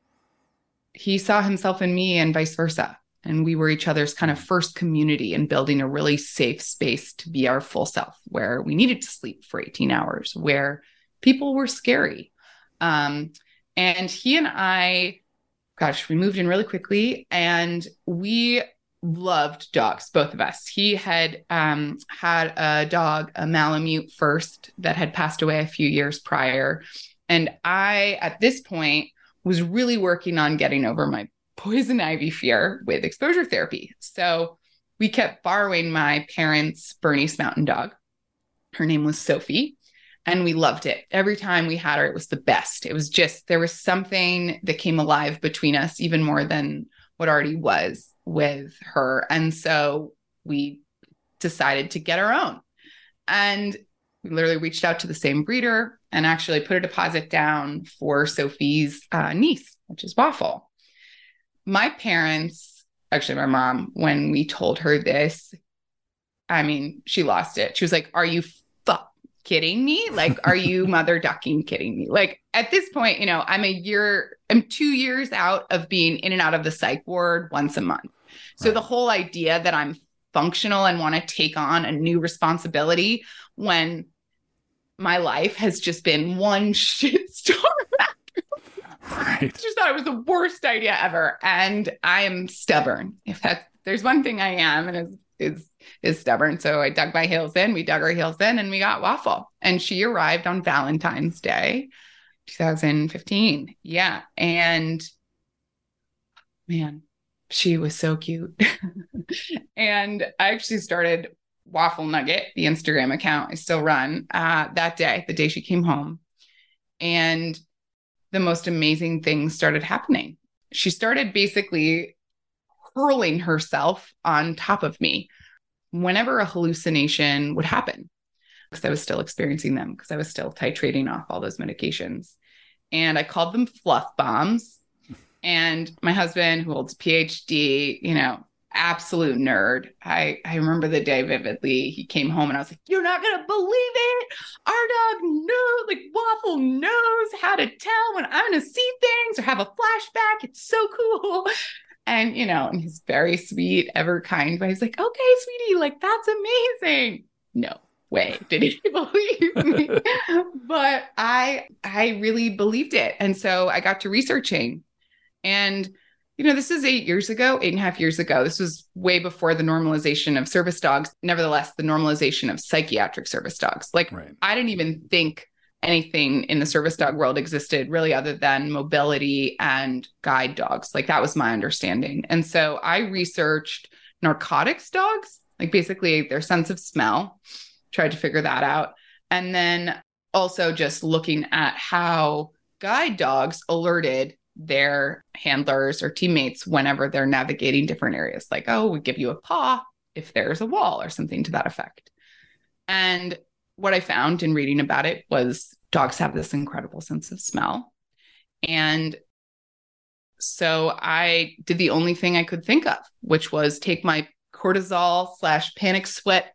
saw himself in me and vice versa. And we were each other's kind of first community in building a really safe space to be our full self, where we needed to sleep for 18 hours, where people were scary. And he and I, we moved in really quickly, and we loved dogs, both of us. He had had a dog, a Malamute first, that had passed away a few years prior. And I, at this point, was really working on getting over my poison ivy fear with exposure therapy. So we kept borrowing my parents' Bernese Mountain Dog. Her name was Sophie, and we loved it. Every time we had her, it was the best. It was just, there was something that came alive between us, even more than what already was with her. And so we decided to get our own. And we literally reached out to the same breeder and actually put a deposit down for Sophie's niece, which is Waffle. My parents, actually my mom, when we told her this, I mean, she lost it. She was like, "Are you kidding me? Like, are you mother ducking kidding me?" Like, at this point, I'm 2 years out of being in and out of the psych ward once a month. So the whole idea that I'm functional and want to take on a new responsibility when my life has just been one shitstorm. Right. Just thought it was the worst idea ever. And I am stubborn. There's one thing I am, and is stubborn. So I dug my heels in, we dug our heels in, and we got Waffle. And she arrived on Valentine's Day, 2015. Yeah. And man, she was so cute. And I actually started Waffle Nugget, the Instagram account I still run, that day, the day she came home. And the most amazing things started happening. She started basically hurling herself on top of me whenever a hallucination would happen, because I was still experiencing them, because I was still titrating off all those medications. And I called them fluff bombs. And my husband, who holds a PhD, absolute nerd. I remember the day vividly. He came home and I was like, you're not going to believe it. Our dog knows, like Waffle knows how to tell when I'm going to see things or have a flashback. It's so cool. And, and he's very sweet, ever kind, but he's like, okay, sweetie, like, that's amazing. No way did he believe me. But I really believed it. And so I got to researching. And, this is 8.5 years ago. This was way before the normalization of service dogs. Nevertheless, the normalization of psychiatric service dogs. Like, right. I didn't even think anything in the service dog world existed really other than mobility and guide dogs. Like, that was my understanding. And so I researched narcotics dogs, like basically their sense of smell, tried to figure that out. And then also just looking at how guide dogs alerted their handlers or teammates whenever they're navigating different areas. Like, oh, we give you a paw if there's a wall or something to that effect. And what I found in reading about it was dogs have this incredible sense of smell. And so I did the only thing I could think of, which was take my cortisol/panic sweat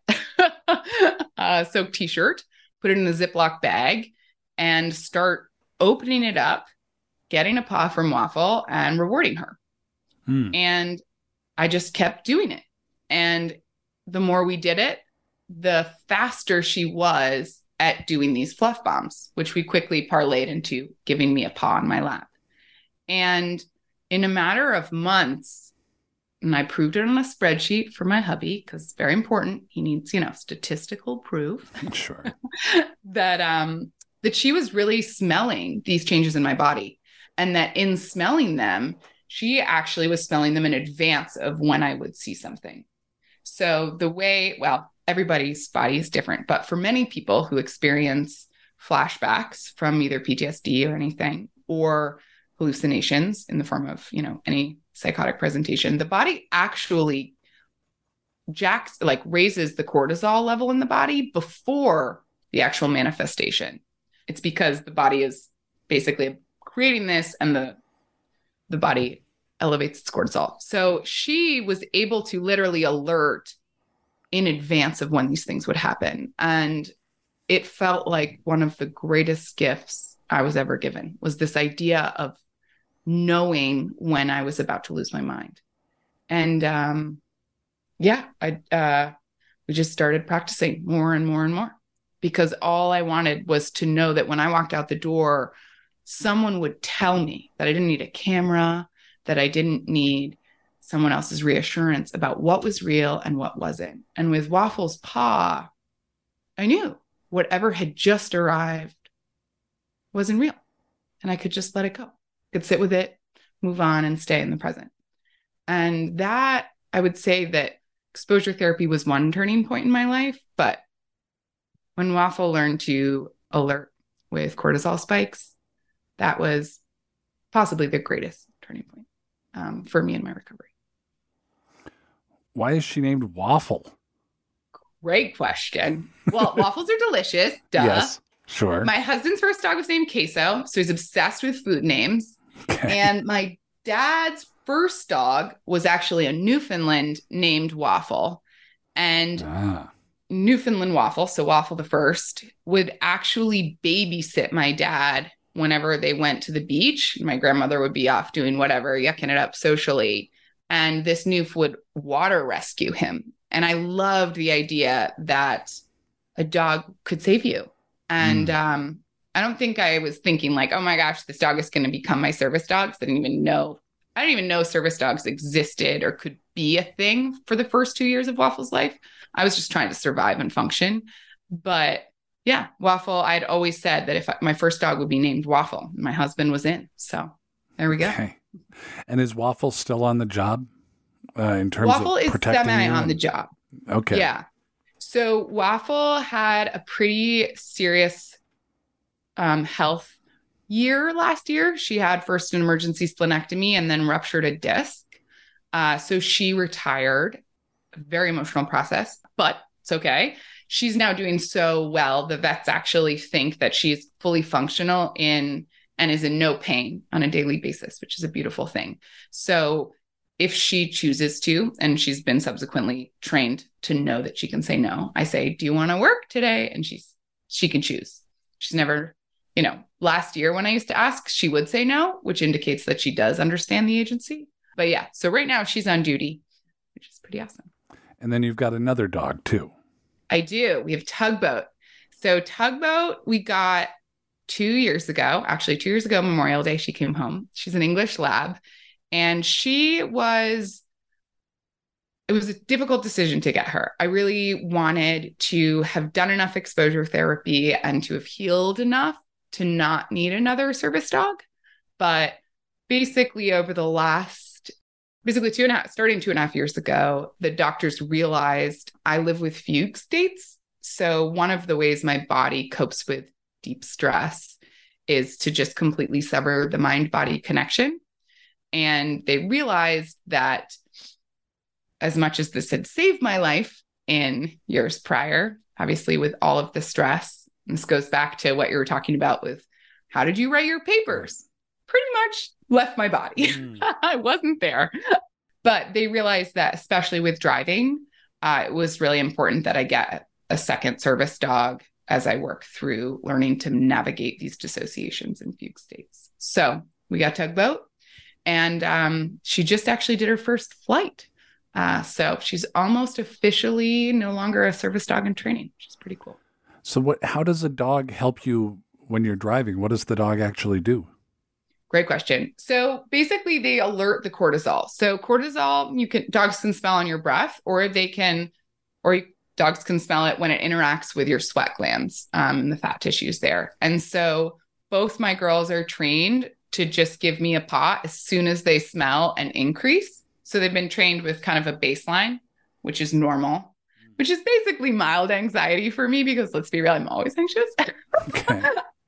soaked t-shirt, put it in a Ziploc bag, and start opening it up, getting a paw from Waffle and rewarding her. And I just kept doing it. And the more we did it, the faster she was at doing these fluff bombs, which we quickly parlayed into giving me a paw in my lap. And in a matter of months, and I proved it on a spreadsheet for my hubby, because it's very important. He needs, statistical proof. Sure. that she was really smelling these changes in my body. And that in smelling them, she actually was smelling them in advance of when I would see something. So everybody's body is different, but for many people who experience flashbacks from either PTSD or anything, or hallucinations in the form of, any psychotic presentation, the body actually raises the cortisol level in the body before the actual manifestation. It's because the body is basically creating this and the body elevates its cortisol. So she was able to literally alert in advance of when these things would happen. And it felt like one of the greatest gifts I was ever given, was this idea of knowing when I was about to lose my mind. And we just started practicing more and more and more, because all I wanted was to know that when I walked out the door, someone would tell me that I didn't need a camera, that I didn't need someone else's reassurance about what was real and what wasn't. And with Waffle's paw, I knew whatever had just arrived wasn't real, and I could just let it go. I could sit with it, move on, and stay in the present. And that, I would say that exposure therapy was one turning point in my life. But when Waffle learned to alert with cortisol spikes, that was possibly the greatest turning point for me in my recovery. Why is she named Waffle? Great question. Well, waffles are delicious. Duh. Yes, sure. My husband's first dog was named Queso, so he's obsessed with food names. Okay. And my dad's first dog was actually a Newfoundland named Waffle. And Newfoundland Waffle, so Waffle the first, would actually babysit my dad whenever they went to the beach. My grandmother would be off doing whatever, yucking it up socially. And this Newf would water rescue him. And I loved the idea that a dog could save you. And I don't think I was thinking like, oh my gosh, this dog is going to become my service dog. I didn't even know service dogs existed or could be a thing for the first 2 years of Waffle's life. I was just trying to survive and function. But yeah, Waffle, I'd always said that if my first dog would be named Waffle, my husband was in. So there we go. Okay. And is Waffle still on the job in terms Waffle of protecting is semi you? on the job. Okay. Yeah. So Waffle had a pretty serious health year last year. She had first an emergency splenectomy and then ruptured a disc. So she retired. A very emotional process, but it's okay. She's now doing so well. The vets actually think that she's fully functional and is in no pain on a daily basis, which is a beautiful thing. So if she chooses to, and she's been subsequently trained to know that she can say no, I say, do you want to work today? And she can choose. She's never, last year when I used to ask, she would say no, which indicates that she does understand the agency. But yeah, so right now she's on duty, which is pretty awesome. And then you've got another dog too. I do. We have Tugboat. So Tugboat, we got 2 years ago, Memorial Day, she came home. She's an English lab. And it was a difficult decision to get her. I really wanted to have done enough exposure therapy and to have healed enough to not need another service dog. But basically over the last, starting 2.5 years ago, the doctors realized I live with fugue states. So one of the ways my body copes with deep stress is to just completely sever the mind-body connection. And they realized that as much as this had saved my life in years prior, obviously with all of the stress, and this goes back to what you were talking about with how did you write your papers? Pretty much left my body. I wasn't there. But they realized that especially with driving, it was really important that I get a second service dog as I work through learning to navigate these dissociations and fugue states. So we got Tugboat. And she just actually did her first flight. So she's almost officially no longer a service dog in training, which is pretty cool. So how does a dog help you when you're driving? What does the dog actually do? Great question. So basically they alert the cortisol. So cortisol, dogs can smell on your breath, or dogs can smell it when it interacts with your sweat glands, and the fat tissues there. And so both my girls are trained to just give me a paw as soon as they smell an increase. So they've been trained with kind of a baseline, which is normal, which is basically mild anxiety for me because let's be real, I'm always anxious. Okay.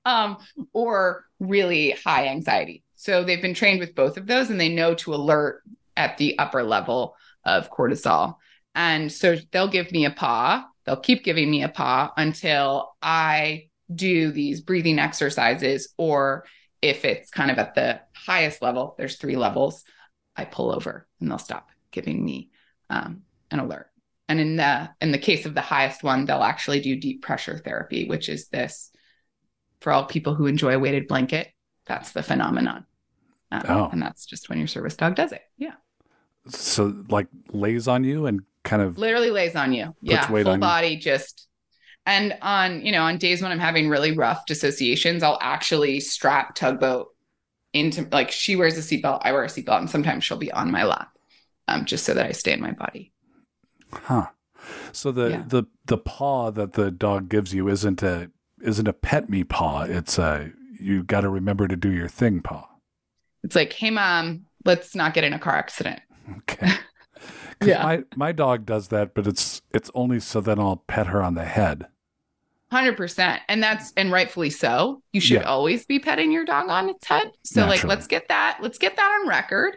Or really high anxiety. So they've been trained with both of those and they know to alert at the upper level of cortisol. And so they'll give me a paw. They'll keep giving me a paw until I do these breathing exercises, or if it's kind of at the highest level, there's 3 levels, I pull over and they'll stop giving me an alert. And in the case of the highest one, they'll actually do deep pressure therapy, which is this, for all people who enjoy a weighted blanket, that's the phenomenon. And that's just when your service dog does it. Yeah. So like lays on you and kind of literally lays on you. Yeah. Full body just. And on days when I'm having really rough dissociations, I'll actually strap Tugboat into, like, she wears a seatbelt, I wear a seatbelt, and sometimes she'll be on my lap, just so that I stay in my body. Huh. So the paw that the dog gives you isn't a pet me paw. It's you got to remember to do your thing paw. It's like, hey mom, let's not get in a car accident. Okay. Yeah. My dog does that, but it's only so then I'll pet her on the head. 100%. And rightfully so. You should always be petting your dog on its head. So naturally. Let's get that on record.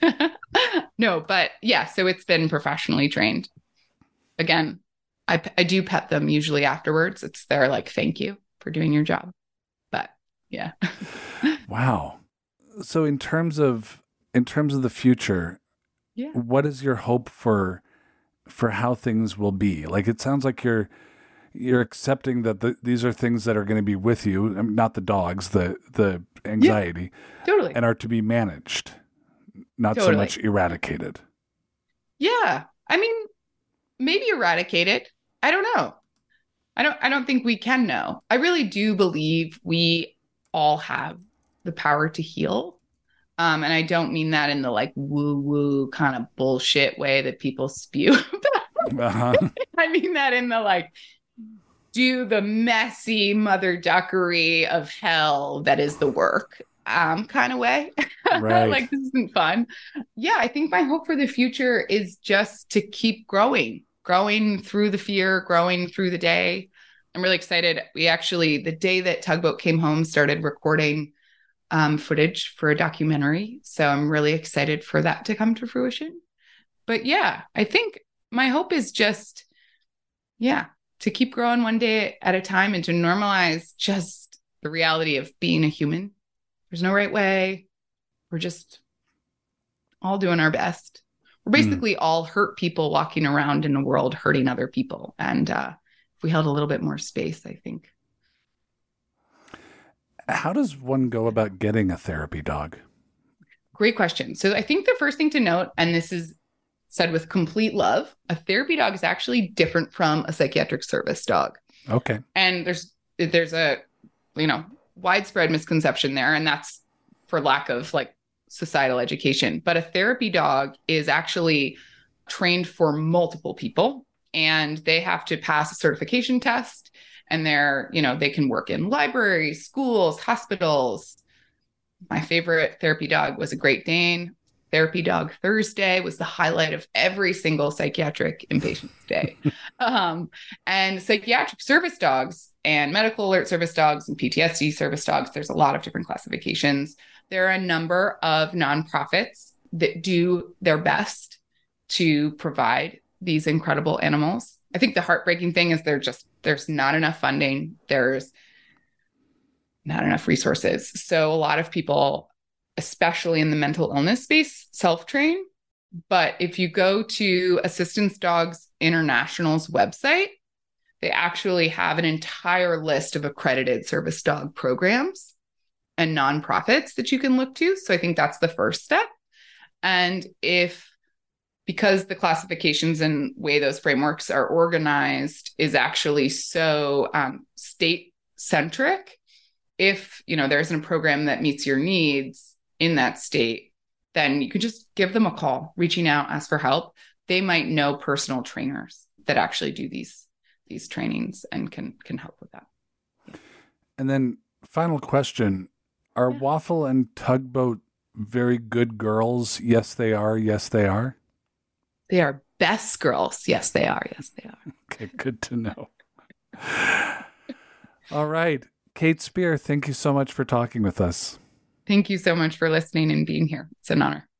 No, but yeah, so it's been professionally trained. Again, I do pet them usually afterwards. It's their like, thank you for doing your job. But yeah. Wow. So in terms of the future, what is your hope for how things will be? Like, it sounds like you're accepting that these are things that are going to be with you, not the dogs, the anxiety, totally, and are to be managed, not so much eradicated. Yeah, I mean, maybe eradicated. I don't know. I don't think we can know. I really do believe we all have the power to heal. And I don't mean that in the like woo-woo kind of bullshit way that people spew. I mean that in the like, do the messy mother duckery of hell that is the work kind of way. Right. Like, this isn't fun. Yeah, I think my hope for the future is just to keep growing through the fear, growing through the day. I'm really excited. We actually, the day that Tugboat came home, started recording footage for a documentary. So I'm really excited for that to come to fruition. But yeah, I think my hope is just, to keep growing one day at a time and to normalize just the reality of being a human. There's no right way. We're just all doing our best. We're basically all hurt people walking around in the world hurting other people. And if we held a little bit more space, I think. How does one go about getting a therapy dog? Great question. So I think the first thing to note, and this is said with complete love, a therapy dog is actually different from a psychiatric service dog. Okay. And there's a, widespread misconception there, and that's for lack of like societal education. But a therapy dog is actually trained for multiple people, and they have to pass a certification test, and they can work in libraries, schools, hospitals. My favorite therapy dog was a Great Dane. Therapy Dog Thursday was the highlight of every single psychiatric inpatient's day. And psychiatric service dogs and medical alert service dogs and PTSD service dogs, there's a lot of different classifications. There are a number of nonprofits that do their best to provide these incredible animals. I think the heartbreaking thing is there's not enough funding. There's not enough resources. So a lot of people, especially in the mental illness space, self-train. But if you go to Assistance Dogs International's website, they actually have an entire list of accredited service dog programs and nonprofits that you can look to. So I think that's the first step. And because the classifications and way those frameworks are organized is actually so state-centric, if there isn't a program that meets your needs in that state, then you could just give them a call, reaching out, ask for help. They might know personal trainers that actually do these trainings and can help with that. And then final question, are Waffle and Tugboat very good girls? Yes, they are. Yes, they are. They are best girls. Yes, they are. Yes, they are. Okay, good to know. All right. Kate Spear, thank you so much for talking with us. Thank you so much for listening and being here. It's an honor.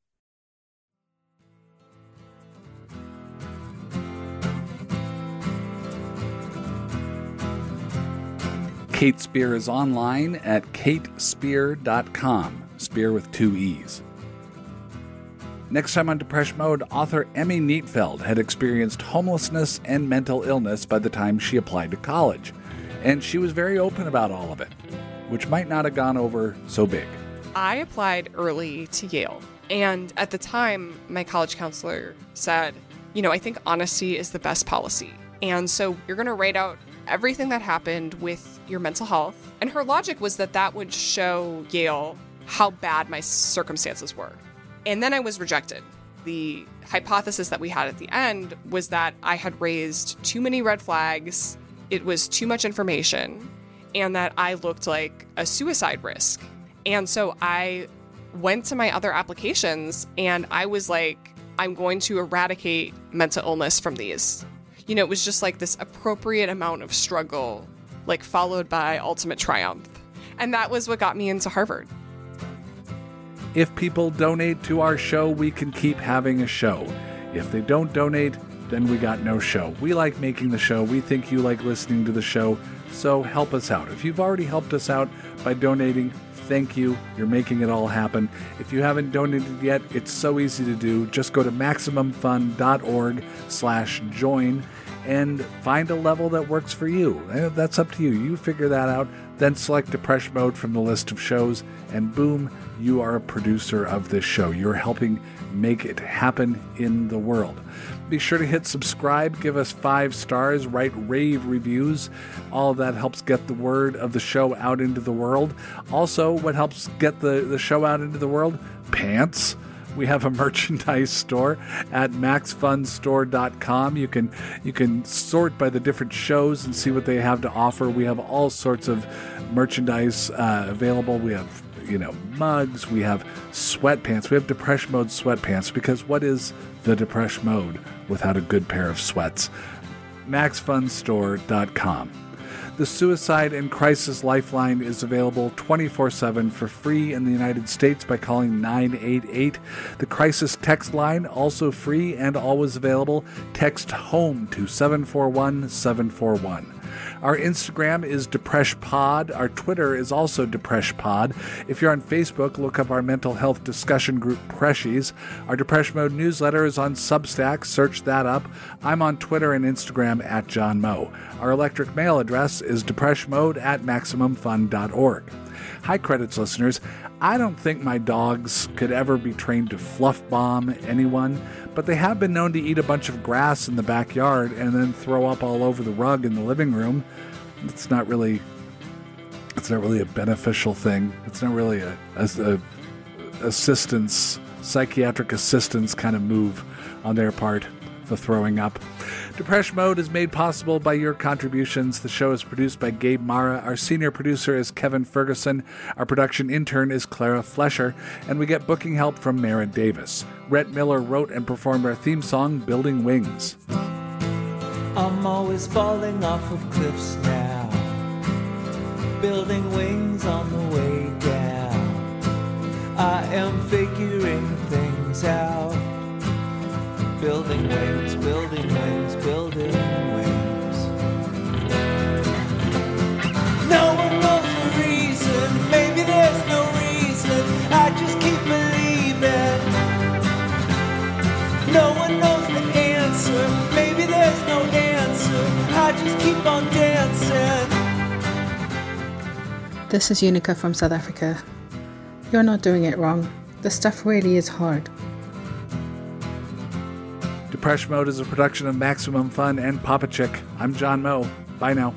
Kate Spear is online at katespear.com. Spear with 2 E's. Next time on Depression Mode, author Emmy Neatfeld had experienced homelessness and mental illness by the time she applied to college. And she was very open about all of it, which might not have gone over so big. I applied early to Yale, and at the time, my college counselor said, I think honesty is the best policy. And so you're going to write out everything that happened with your mental health. And her logic was that would show Yale how bad my circumstances were. And then I was rejected. The hypothesis that we had at the end was that I had raised too many red flags, it was too much information, and that I looked like a suicide risk. And so I went to my other applications and I was like, I'm going to eradicate mental illness from these. It was just like this appropriate amount of struggle, like followed by ultimate triumph. And that was what got me into Harvard. If people donate to our show, we can keep having a show. If they don't donate, then we got no show. We like making the show. We think you like listening to the show. So help us out. If you've already helped us out by donating, thank you. You're making it all happen. If you haven't donated yet, it's so easy to do. Just go to MaximumFun.org/join and find a level that works for you. That's up to you. You figure that out. Then select Depression Mode from the list of shows, and boom, you are a producer of this show. You're helping make it happen in the world. Be sure to hit subscribe, give us 5 stars, write rave reviews. All of that helps get the word of the show out into the world. Also, what helps get the show out into the world? Pants. We have a merchandise store at maxfunstore.com. You can sort by the different shows and see what they have to offer. We have all sorts of merchandise available. We have mugs, we have sweatpants, we have Depression Mode sweatpants, because what is the Depression Mode without a good pair of sweats? maxfunstore.com. The Suicide and Crisis Lifeline is available 24/7 for free in the United States by calling 988. The Crisis Text Line, also free and always available. Text HOME to 741-741. Our Instagram is DepreshPod. Our Twitter is also DepreshPod. If you're on Facebook, look up our mental health discussion group, Preshies. Our Depresh Mode newsletter is on Substack. Search that up. I'm on Twitter and Instagram at John Moe. Our electric mail address is depreshmode@MaximumFun.org. Hi, Credits listeners. I don't think my dogs could ever be trained to fluff bomb anyone, but they have been known to eat a bunch of grass in the backyard and then throw up all over the rug in the living room. It's not really a beneficial thing. It's not really a psychiatric assistance kind of move on their part, the throwing up. Depresh Mode is made possible by your contributions. The show is produced by Gabe Mara. Our senior producer is Kevin Ferguson. Our production intern is Clara Flesher. And we get booking help from Mara Davis. Rhett Miller wrote and performed our theme song, Building Wings. I'm always falling off of cliffs now, building wings on the way down. I am figuring things out. Building wings, building wings, building wings. No one knows the reason, maybe there's no reason, I just keep believing. No one knows the answer, maybe there's no answer, I just keep on dancing. This is Unica from South Africa. You're not doing it wrong. The stuff really is hard. Depresh Mode is a production of Maximum Fun and Papa Chick. I'm John Moe. Bye now.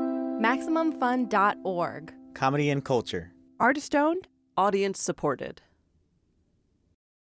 MaximumFun.org. Comedy and culture. Artist owned. Audience supported.